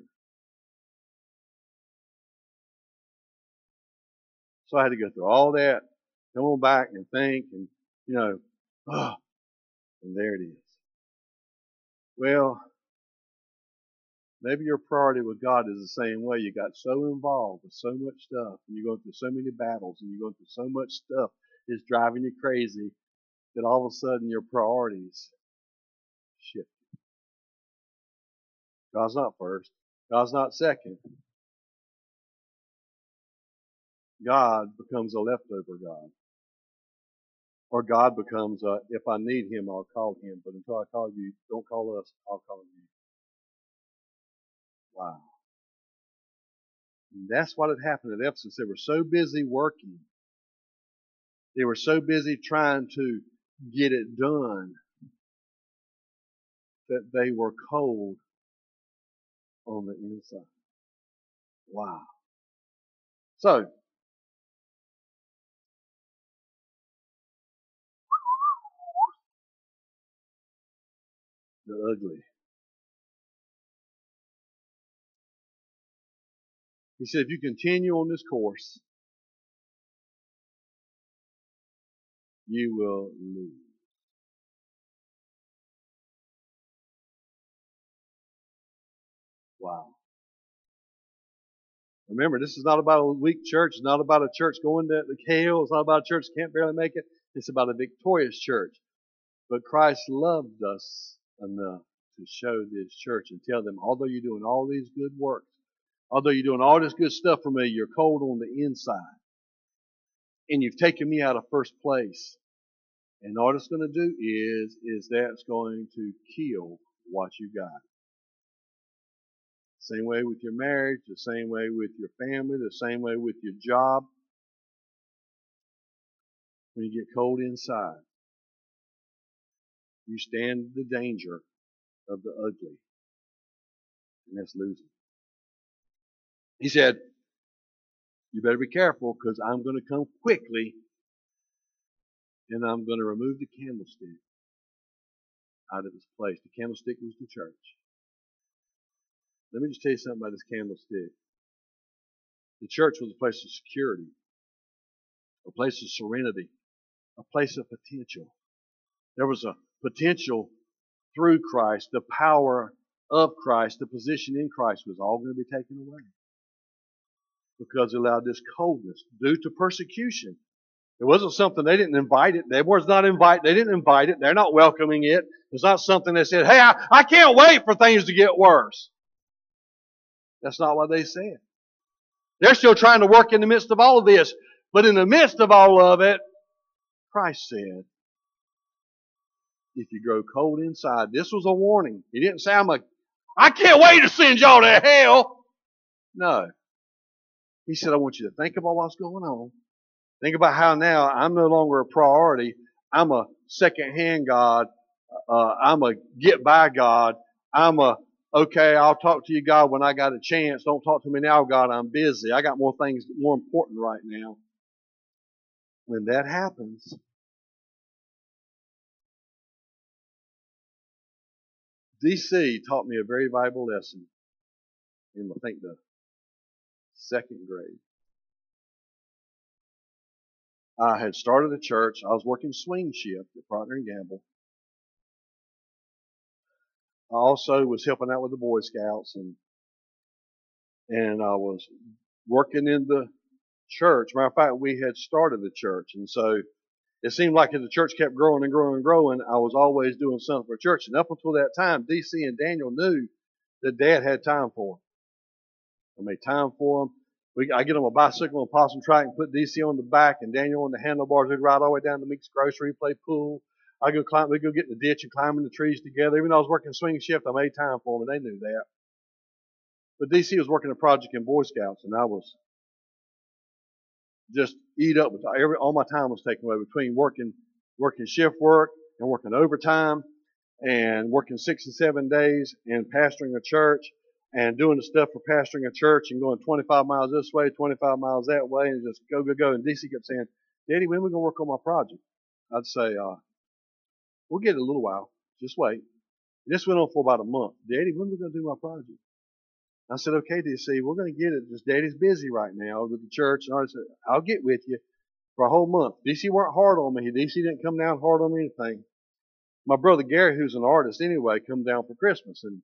So I had to go through all that, come on back and think, and, you know, oh, and there it is. Well, maybe your priority with God is the same way. You got so involved with so much stuff, and you're going through so many battles, and you're going through so much stuff that's driving you crazy, that all of a sudden your priorities shift. God's not first. God's not second. God becomes a leftover God. Or God becomes a, if I need Him, I'll call Him. But until I call you, don't call us, I'll call you. Wow. And that's what had happened at Ephesus. They were so busy working. They were so busy trying to get it done that they were cold on the inside. Wow. So, the ugly. He said, if you continue on this course, you will lose. Wow. Remember, this is not about a weak church. It's not about a church going to the hell. It's not about a church that can't barely make it. It's about a victorious church. But Christ loved us enough to show this church and tell them, although you're doing all these good works, although you're doing all this good stuff for me, you're cold on the inside. And you've taken me out of first place. And all it's going to do is, is that's going to kill what you got. Same way with your marriage, the same way with your family, the same way with your job. When you get cold inside, you stand the danger of the ugly. And that's losing. He said, you better be careful because I'm going to come quickly and I'm going to remove the candlestick out of its place. The candlestick was the church. Let me just tell you something about this candlestick. The church was a place of security, a place of serenity, a place of potential. There was a potential through Christ, the power of Christ, the position in Christ was all going to be taken away. Because they allowed this coldness due to persecution. It wasn't something they didn't invite it. They was not invite. They didn't invite it. They're not welcoming it. It's not something they said, hey, I, I can't wait for things to get worse. That's not what they said. They're still trying to work in the midst of all of this. But in the midst of all of it, Christ said, if you grow cold inside. This was a warning. He didn't sound like, I can't wait to send y'all to hell. No. He said, I want you to think about what's going on. Think about how now I'm no longer a priority. I'm a second-hand God. Uh, I'm a get-by God. I'm a, okay, I'll talk to you, God, when I got a chance. Don't talk to me now, God. I'm busy. I got more things more important right now. When that happens, D C taught me a very valuable lesson in, I think, the second grade. I had started a church. I was working swing shift at Procter and Gamble. I also was helping out with the Boy Scouts, and and I was working in the church. Matter of fact, we had started the church, and so it seemed like as the church kept growing and growing and growing, I was always doing something for church. And up until that time, D C and Daniel knew that Dad had time for them. I made time for them. We, I get on a bicycle and possum track and put D C on the back and Daniel on the handlebars. We'd ride all the way down to Meek's Grocery, play pool. I go climb. We go get in the ditch and climb in the trees together. Even though I was working swing shift, I made time for them, and they knew that. But D C was working a project in Boy Scouts, and I was just eat up with every. All my time was taken away between working, working shift work and working overtime, and working six and seven days and pastoring a church and doing the stuff for pastoring a church and going twenty-five miles this way, twenty-five miles that way, and just go, go, go. And D C kept saying, Daddy, when are we going to work on my project? I'd say, uh, we'll get it a little while. Just wait. This went on for about a month. Daddy, when are we going to do my project? I said, okay, D C, we're going to get it. Just Daddy's busy right now with the church. And I said, I'll get with you for a whole month. D C weren't hard on me. D C didn't come down hard on me anything. My brother Gary, who's an artist anyway, come down for Christmas. And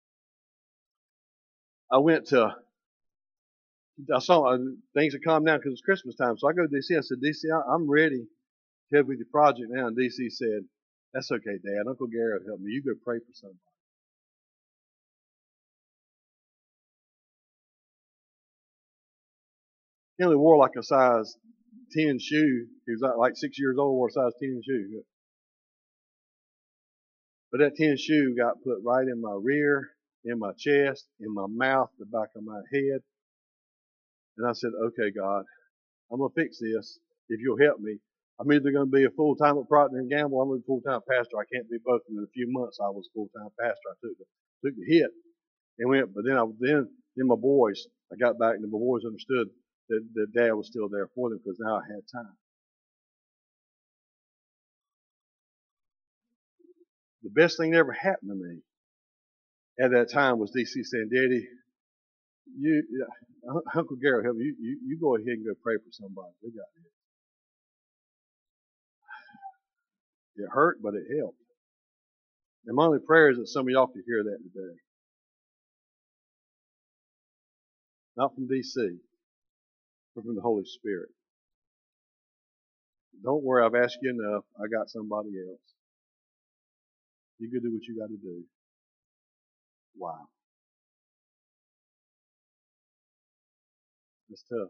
I went to, I saw uh, things had calmed down because it's Christmas time. So I go to D C. I said, D C, I'm ready to help with your project now. And D C said, that's okay, Dad. Uncle Gary will help me. You go pray for somebody. He only wore like a size ten shoe. He was like six years old, wore a size ten shoe. But that ten shoe got put right in my rear, in my chest, in my mouth, the back of my head. And I said, okay, God, I'm going to fix this if you'll help me. I'm either going to be a full-time at Procter and Gamble, or I'm going to be a full-time pastor. I can't be both. In a few months, I was a full-time pastor. I took the, took the hit and went, but then I, then, then my boys, I got back and my boys understood that, that Dad was still there for them because now I had time. The best thing that ever happened to me at that time was D C saying, Daddy, you, uh, Uncle Gary, help you, you, you go ahead and go pray for somebody. We got it. It hurt, but it helped. And my only prayer is that some of y'all could hear that today. Not from D C, but from the Holy Spirit. Don't worry, I've asked you enough. I got somebody else. You go do what you got to do. Wow. It's tough.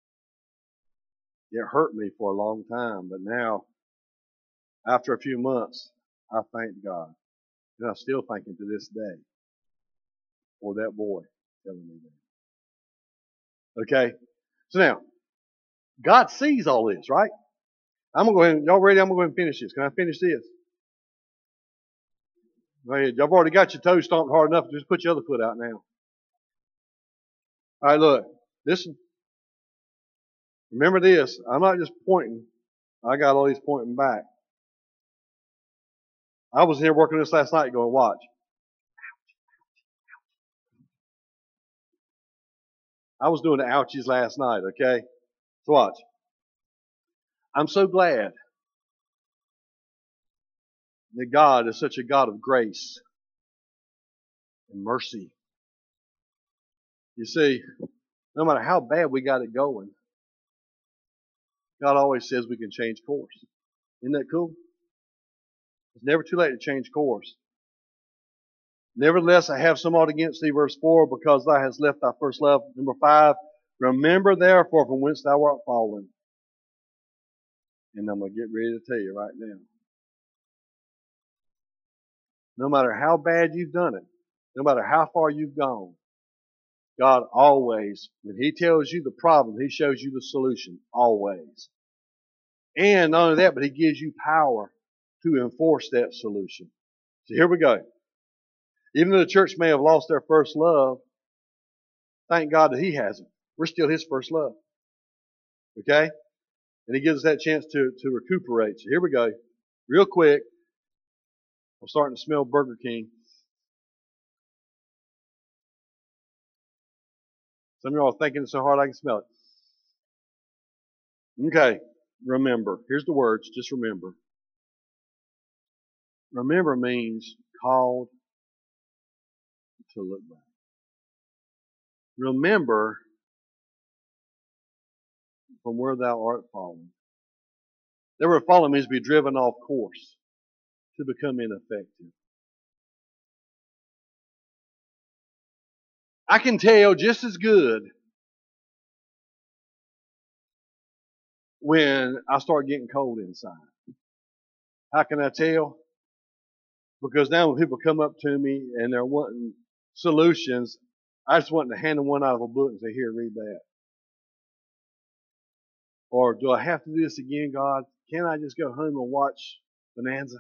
It hurt me for a long time, but now, after a few months, I thank God. And I still thank Him to this day for that boy telling me that. Okay? So now, God sees all this, right? I'm going to go ahead and, y'all ready? I'm going to go ahead and finish this. Can I finish this? Go ahead. Y'all already got your toes stomped hard enough. Just put your other foot out now. All right, look. Listen. Remember this. I'm not just pointing. I got all these pointing back. I was here working this last night going, watch. I was doing the ouchies last night, okay? So watch. I'm so glad that God is such a God of grace and mercy. You see, no matter how bad we got it going, God always says we can change course. Isn't that cool? It's never too late to change course. Nevertheless, I have somewhat against thee, verse four, because thou hast left thy first love. Number five, remember therefore from whence thou art fallen. And I'm going to get ready to tell you right now. No matter how bad you've done it, no matter how far you've gone, God always, when He tells you the problem, He shows you the solution. Always. And not only that, but He gives you power to enforce that solution. So here we go. Even though the church may have lost their first love, thank God that He hasn't. We're still His first love. Okay? And He gives us that chance to, to recuperate. So here we go. Real quick. I'm starting to smell Burger King. Some of y'all are thinking it so hard I can smell it. Okay. Remember. Here's the words. Just remember. Remember means called to look back. Remember from where thou art fallen. That word fallen means to be driven off course, to become ineffective. I can tell just as good when I start getting cold inside. How can I tell? Because now when people come up to me and they're wanting solutions, I just want to hand them one out of a book and say, here, read that. Or do I have to do this again, God? Can't I just go home and watch Bonanza?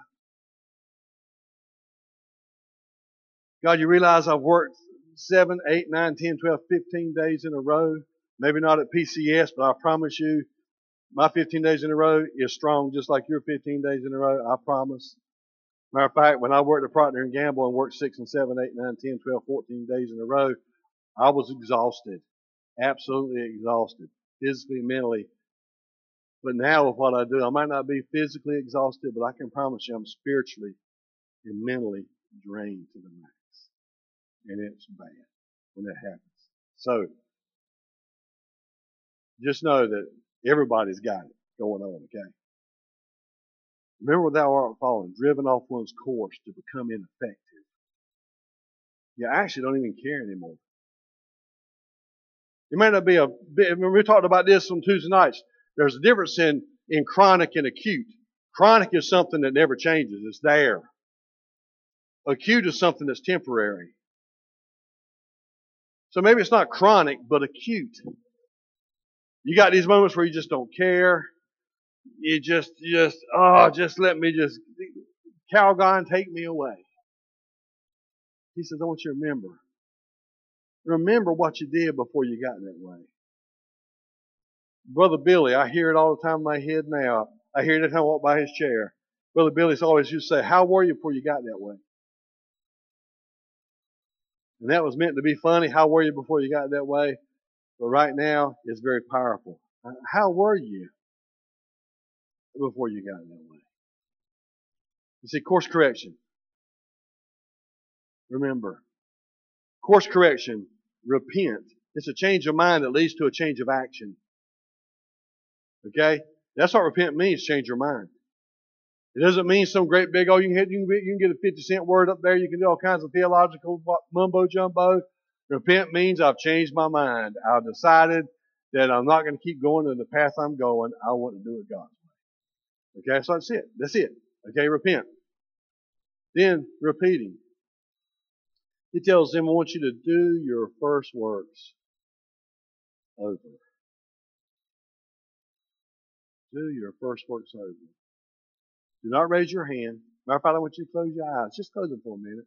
God, you realize I've worked seven, eight, nine, ten, twelve, fifteen days in a row. Maybe not at P C S, but I promise you, my fifteen days in a row is strong just like your fifteen days in a row. I promise. Matter of fact, when I worked at Procter and Gamble and worked six and seven, eight, nine, ten, twelve, fourteen days in a row, I was exhausted. Absolutely exhausted. Physically, mentally. But now with what I do, I might not be physically exhausted, but I can promise you I'm spiritually and mentally drained to the max. And it's bad when that happens. So, just know that everybody's got it going on, okay? Remember thou art fallen, driven off one's course to become ineffective. You actually don't even care anymore. It may not be a bit, we talked about this on Tuesday nights. There's a difference in, in chronic and acute. Chronic is something that never changes. It's there. Acute is something that's temporary. So maybe it's not chronic, but acute. You got these moments where you just don't care. You just, just, oh, just let me just, Calgon, take me away. He says, I want you to remember. Remember what you did before you got that way. Brother Billy, I hear it all the time in my head now. I hear it every time I walk by his chair. Brother Billy's always used to say, how were you before you got that way? And that was meant to be funny. How were you before you got that way? But right now, it's very powerful. How were you before you got that way? You see, course correction. Remember. Course correction. Repent. It's a change of mind that leads to a change of action. Okay? That's what repent means, change your mind. It doesn't mean some great big, oh, you can, hit, you, can, you can get a fifty cent word up there. You can do all kinds of theological mumbo jumbo. Repent means I've changed my mind. I've decided that I'm not going to keep going in the path I'm going. I want to do it God's way. Okay, so that's it. That's it. Okay, repent. Then, repeating. He tells them, I want you to do your first works over. Do your first works over. Do not raise your hand. Matter of fact, I want you to close your eyes. Just close them for a minute.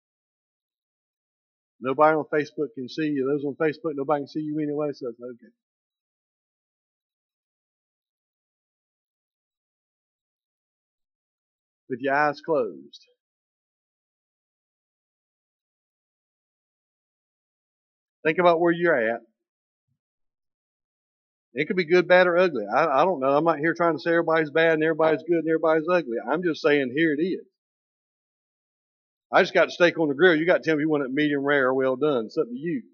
Nobody on Facebook can see you. Those on Facebook, nobody can see you anyway, so it's okay. With your eyes closed. Think about where you're at. It could be good, bad, or ugly. I, I don't know. I'm not here trying to say everybody's bad and everybody's good and everybody's ugly. I'm just saying here it is. I just got the steak on the grill. You got to tell me you want it medium rare or well done. It's up to you.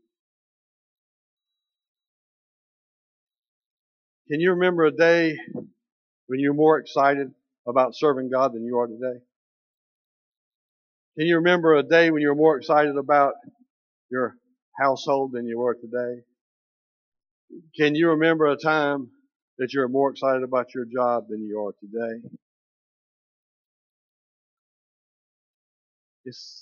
Can you remember a day when you were more excited about serving God than you are today? Can you remember a day when you were more excited about your household than you are today? Can you remember a time that you're more excited about your job than you are today? It's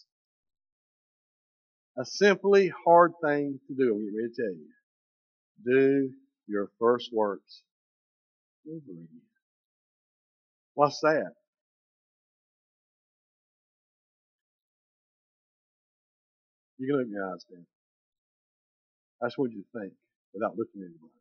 a simply hard thing to do. I'm getting ready to tell you. Do your first works over again. What's that? You can open your eyes then. I just want you to think without looking at anybody.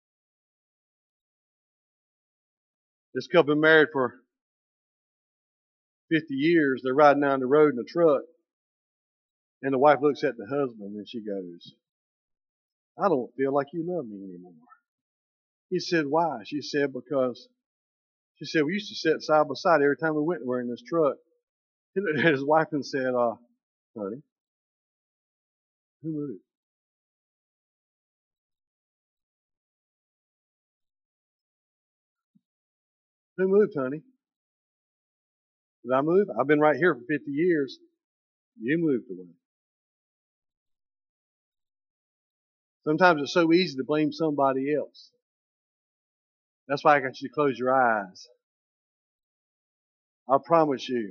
This couple been married for fifty years. They're riding down the road in a truck. And the wife looks at the husband and she goes, I don't feel like you love me anymore. He said, why? She said, because, she said, we used to sit side by side every time we went anywhere in this truck. He looked at his wife and said, uh, honey, who moved? Who moved, honey? Did I move? I've been right here for fifty years. You moved away. Sometimes it's so easy to blame somebody else. That's why I got you to close your eyes. I promise you,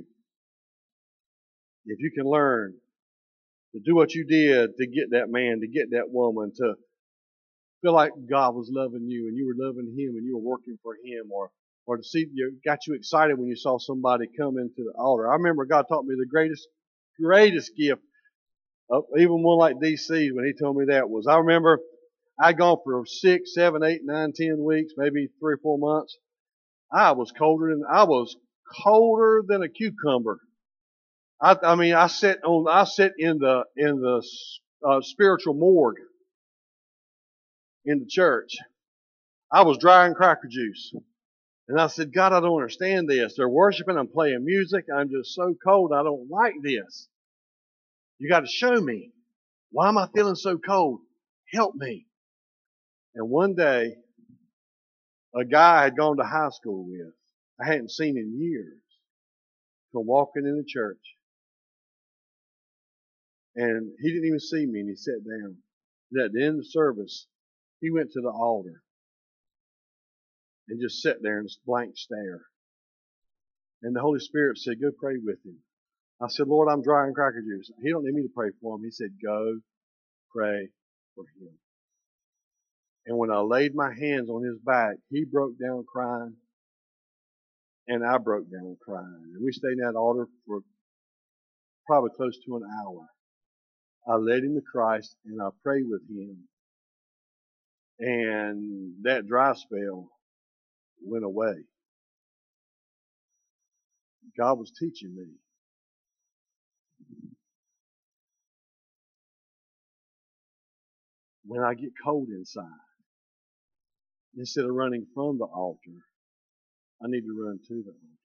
if you can learn to do what you did to get that man, to get that woman, to feel like God was loving you and you were loving him and you were working for him, or or to see you got you excited when you saw somebody come into the altar. I remember God taught me the greatest, greatest gift, of even one like D C when he told me that was, I remember I'd gone for six, seven, eight, nine, ten weeks, maybe three or four months. I was colder than I was colder than a cucumber. I, I mean, I sat on, I sat in the in the uh, spiritual morgue in the church. I was dry and cracker juice, and I said, God, I don't understand this. They're worshiping, I'm playing music. I'm just so cold. I don't like this. You got to show me. Why am I feeling so cold? Help me. And one day, a guy I had gone to high school with, I hadn't seen in years, come walking in the church. And he didn't even see me, and he sat down. And at the end of the service, he went to the altar and just sat there in this blank stare. And the Holy Spirit said, go pray with him. I said, Lord, I'm dry and cracker juice. He don't need me to pray for him. He said, go pray for him. And when I laid my hands on his back, he broke down crying, and I broke down crying. And we stayed in that altar for probably close to an hour. I led him to Christ, and I prayed with him. And that dry spell went away. God was teaching me. When I get cold inside, instead of running from the altar, I need to run to the altar.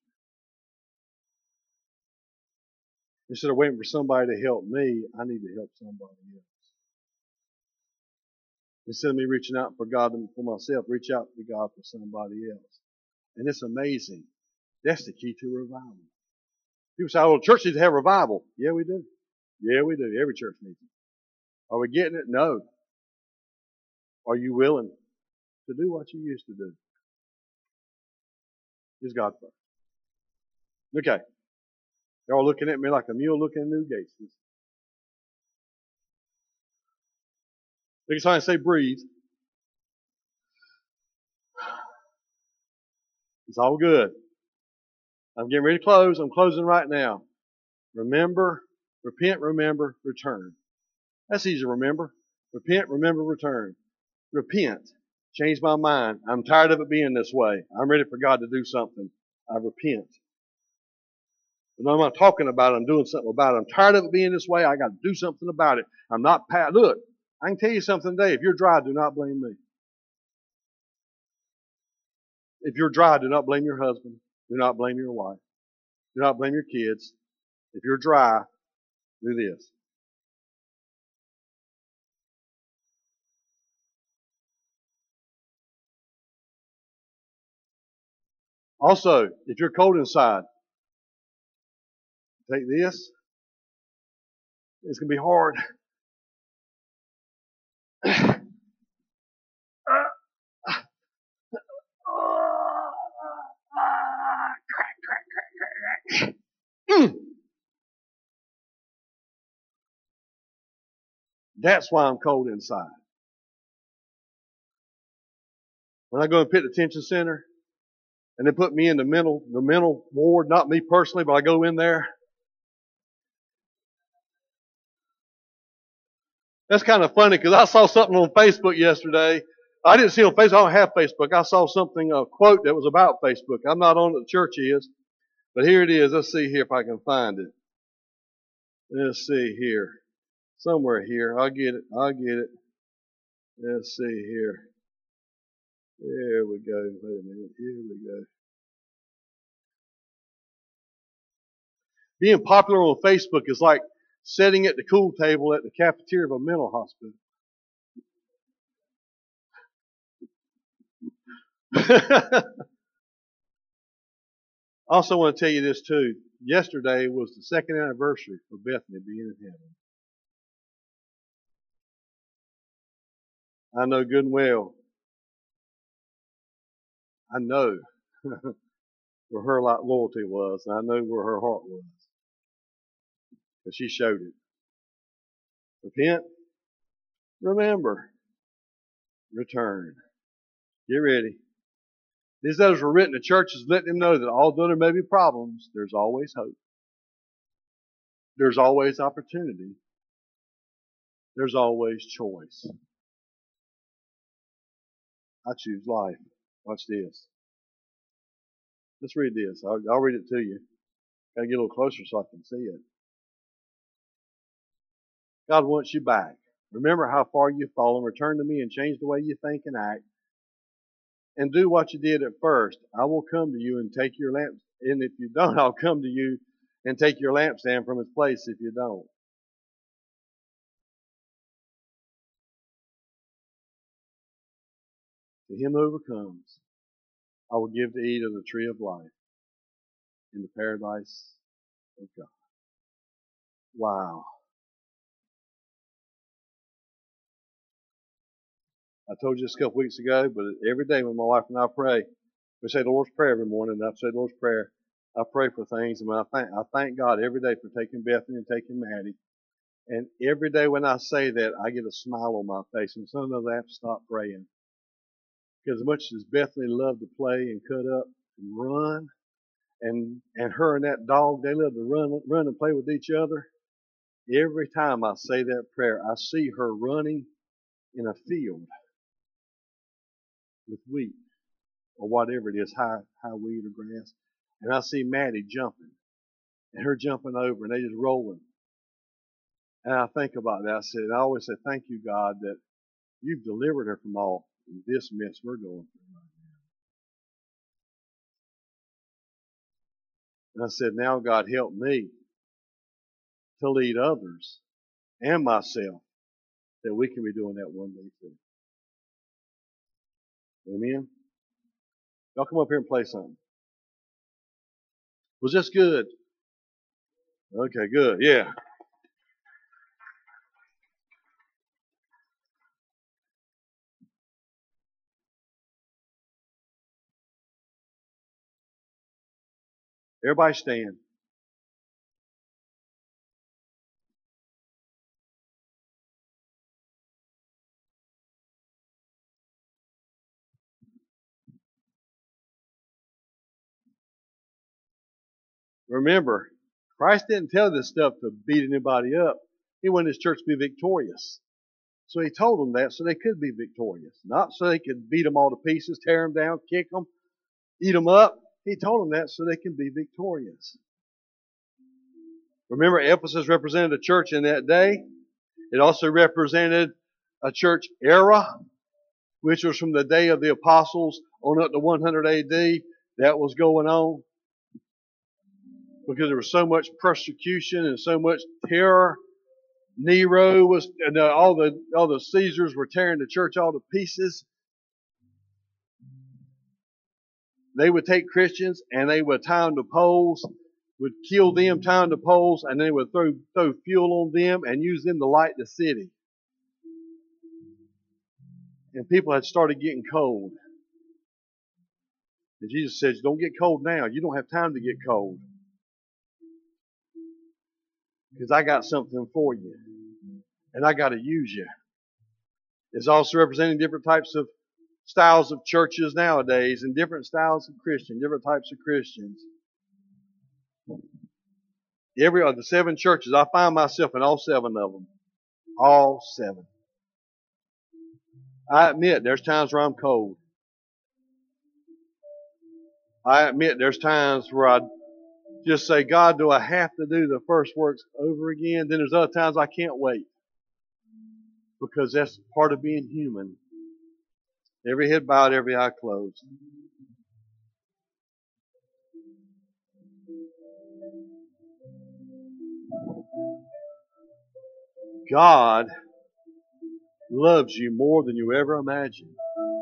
Instead of waiting for somebody to help me, I need to help somebody else. Instead of me reaching out for God for myself, reach out to God for somebody else. And it's amazing. That's the key to revival. People say, oh, church needs to have revival. Yeah, we do. Yeah, we do. Every church needs it. Are we getting it? No. Are you willing to do what you used to do? Is God first? Okay. Y'all looking at me like a mule looking at new gates. Look at somebody and say, breathe. It's all good. I'm getting ready to close. I'm closing right now. Remember, repent, remember, return. That's easy to remember. Repent, remember, return. Repent. Change my mind. I'm tired of it being this way. I'm ready for God to do something. I repent. But I'm not talking about it. I'm doing something about it. I'm tired of it being this way. I got to do something about it. I'm not pat. Look, I can tell you something today. If you're dry, do not blame me. If you're dry, do not blame your husband. Do not blame your wife. Do not blame your kids. If you're dry, do this. Also, if you're cold inside, take this. It's going to be hard. That's why I'm cold inside. When I go and Pitt Detention Center, and they put me in the mental, the mental ward, not me personally, but I go in there. That's kind of funny because I saw something on Facebook yesterday. I didn't see it on Facebook. I don't have Facebook. I saw something, a quote that was about Facebook. I'm not on it. The church is. But here it is. Let's see here if I can find it. Let's see here. Somewhere here. I'll get it. I'll get it. Let's see here. There we go. Wait a minute. Here we go. Being popular on Facebook is like sitting at the cool table at the cafeteria of a mental hospital. I also want to tell you this too. Yesterday was the second anniversary for Bethany being in heaven. I know good and well. I know where her loyalty was, and I know where her heart was. But she showed it. Repent, remember, return. Get ready. These letters were written to churches, letting them know that although there may be problems, there's always hope. There's always opportunity. There's always choice. I choose life. Watch this. Let's read this. I'll, I'll read it to you. Got to get a little closer so I can see it. God wants you back. Remember how far you've fallen. Return to me and change the way you think and act. And do what you did at first. I will come to you and take your lamp. And if you don't, I'll come to you and take your lampstand from its place if you don't. To him who overcomes, I will give to eat of the tree of life in the paradise of God. Wow. I told you this a couple weeks ago, but every day when my wife and I pray, we say the Lord's Prayer every morning, and I say the Lord's Prayer. I pray for things, and I thank, I thank God every day for taking Bethany and taking Maddie. And every day when I say that, I get a smile on my face, and sometimes I have to stop praying. Because as much as Bethany loved to play and cut up and run, and and her and that dog, they love to run, run and play with each other. Every time I say that prayer, I see her running in a field with wheat or whatever it is, high, high wheat or grass. And I see Maddie jumping and her jumping over and they just rolling. And I think about that. I said, I always say, thank you, God, that you've delivered her from all this mess we're going through right now. And I said, now God, help me to lead others and myself that we can be doing that one day too. Amen. Y'all come up here and play something. Was this good? Okay, good. Yeah. Everybody stand. Remember, Christ didn't tell this stuff to beat anybody up. He wanted his church to be victorious. So he told them that so they could be victorious. Not so they could beat them all to pieces, tear them down, kick them, eat them up. He told them that so they can be victorious. Remember, Ephesus represented a church in that day. It also represented a church era, which was from the day of the apostles on up to one hundred A D. That was going on. Because there was so much persecution and so much terror. Nero was, and all the all the Caesars were tearing the church all to pieces. They would take Christians and they would tie them to poles, would kill them, tie them to poles, and they would throw throw fuel on them and use them to light the city. And people had started getting cold. And Jesus says, "Don't get cold now. You don't have time to get cold." Because I got something for you. And I got to use you. It's also representing different types of styles of churches nowadays and different styles of Christians, different types of Christians. Every of the seven churches, I find myself in all seven of them. All seven. I admit there's times where I'm cold. I admit there's times where I just say, God, do I have to do the first works over again? Then there's other times I can't wait. Because that's part of being human. Every head bowed, every eye closed. God loves you more than you ever imagined.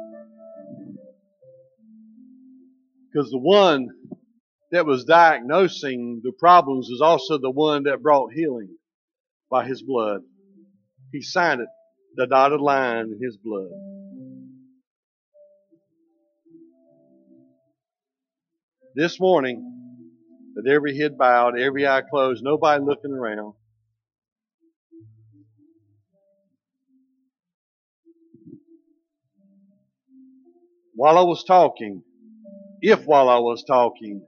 Because the one that was diagnosing the problems is also the one that brought healing by His blood. He signed it, the dotted line in His blood. This morning, with every head bowed, every eye closed, nobody looking around, while I was talking, if while I was talking,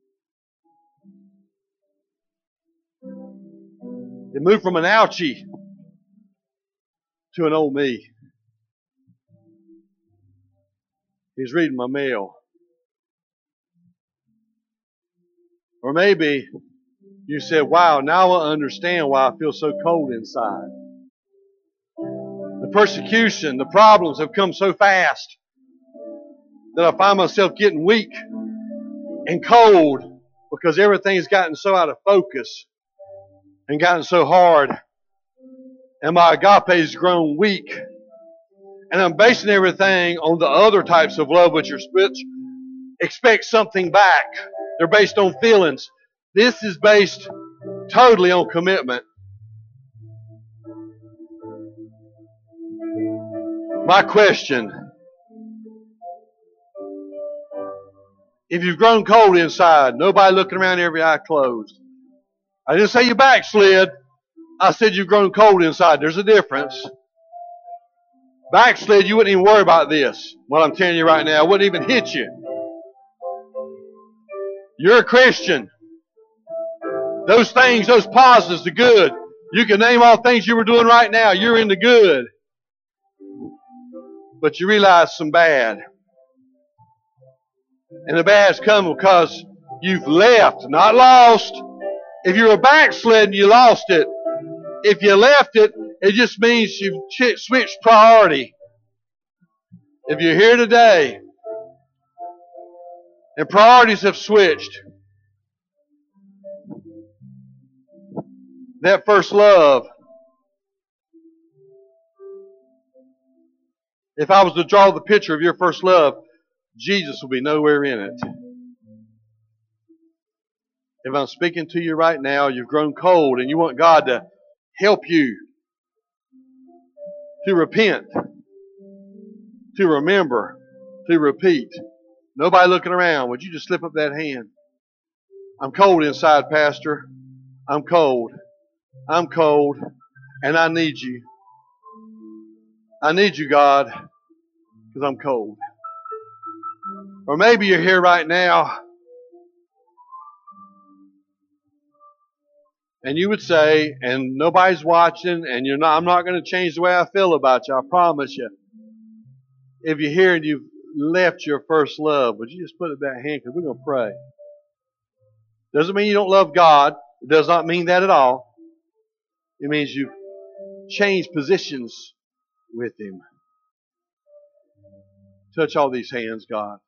it moved from an ouchie to an old me. He's reading my mail. Or maybe you said, wow, now I understand why I feel so cold inside. The persecution, the problems have come so fast that I find myself getting weak and cold because everything's gotten so out of focus and gotten so hard. And my agape's grown weak. And I'm basing everything on the other types of love which are which expect something back. They're based on feelings. This is based totally on commitment. My question, if you've grown cold inside, nobody looking around, every eye closed. I didn't say you backslid. I said you've grown cold inside. There's a difference. Backslid, you wouldn't even worry about this. What I'm telling you right now, it wouldn't even hit you. You're a Christian. Those things, those positives, the good. You can name all things you were doing right now. You're in the good. But you realize some bad. And the bad's come because you've left, not lost. If you're a backslid, you lost it. If you left it, it just means you've switched priority. If you're here today and priorities have switched, that first love, if I was to draw the picture of your first love, Jesus will be nowhere in it. If I'm speaking to you right now, you've grown cold and you want God to help you to repent, to remember, to repeat. Nobody looking around. Would you just slip up that hand? I'm cold inside, Pastor. I'm cold. I'm cold. And I need you. I need you, God, because I'm cold. Or maybe you're here right now and you would say, and nobody's watching, and you're not, I'm not going to change the way I feel about you, I promise you. If you're here and you've left your first love, would you just put up that hand because we're going to pray. Doesn't mean you don't love God. It does not mean that at all. It means you've changed positions with Him. Touch all these hands, God.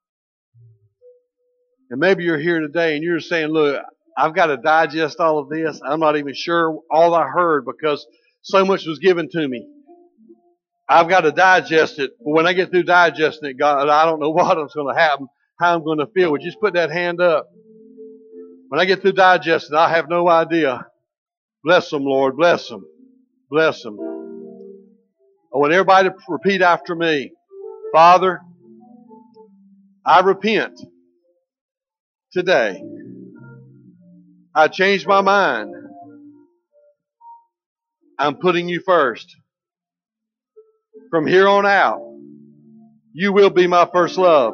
And maybe you're here today and you're saying, look, I've got to digest all of this. I'm not even sure all I heard because so much was given to me. I've got to digest it. But when I get through digesting it, God, I don't know what's going to happen, how I'm going to feel. Would you just put that hand up? When I get through digesting, I have no idea. Bless them, Lord. Bless them. Bless them. I want everybody to repeat after me. Father, I repent today. I changed my mind. I'm putting you first. From here on out, you will be my first love.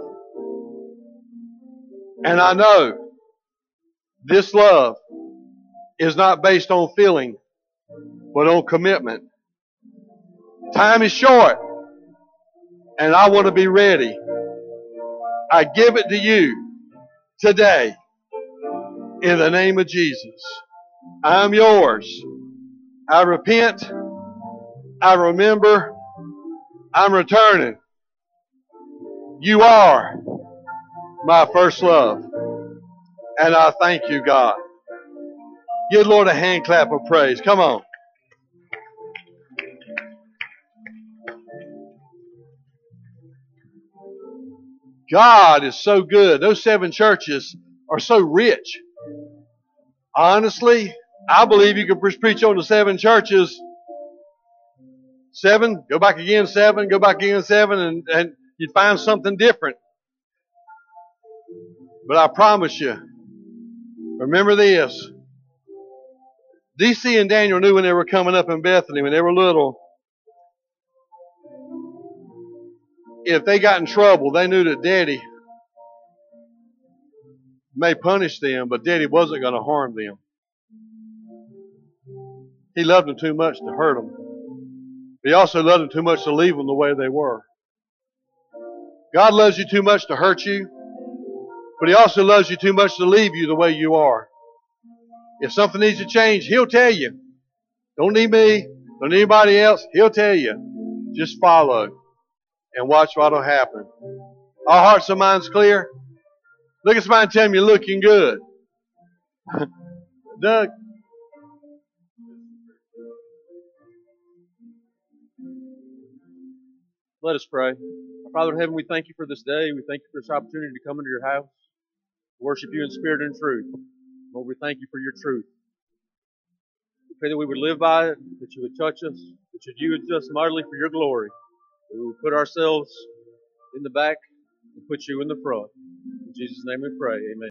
And I know this love is not based on feeling, but on commitment. Time is short, and I want to be ready. I give it to you today in the name of Jesus. I'm yours. I repent. I remember. I'm returning. You are my first love. And I thank you, God. Give the Lord a hand clap of praise. Come on. God is so good. Those seven churches are so rich. Honestly, I believe you could preach on the seven churches. Seven, go back again, seven, go back again, seven, and, and you'd find something different. But I promise you, remember this. D C and Daniel knew when they were coming up in Bethany, when they were little, if they got in trouble, they knew that Daddy may punish them, but Daddy wasn't going to harm them. He loved them too much to hurt them. He also loved them too much to leave them the way they were. God loves you too much to hurt you, but He also loves you too much to leave you the way you are. If something needs to change, He'll tell you. Don't need me, don't need anybody else. He'll tell you. Just follow and watch what will happen. Our hearts and minds clear. Look at somebody and tell them you're looking good. Doug. Let us pray. Father in heaven, we thank you for this day. We thank you for this opportunity to come into your house, worship you in spirit and truth. Lord, we thank you for your truth. We pray that we would live by it, that you would touch us, that you'd use us mightily for your glory. That we would put ourselves in the back and put you in the front. In Jesus' name we pray. Amen.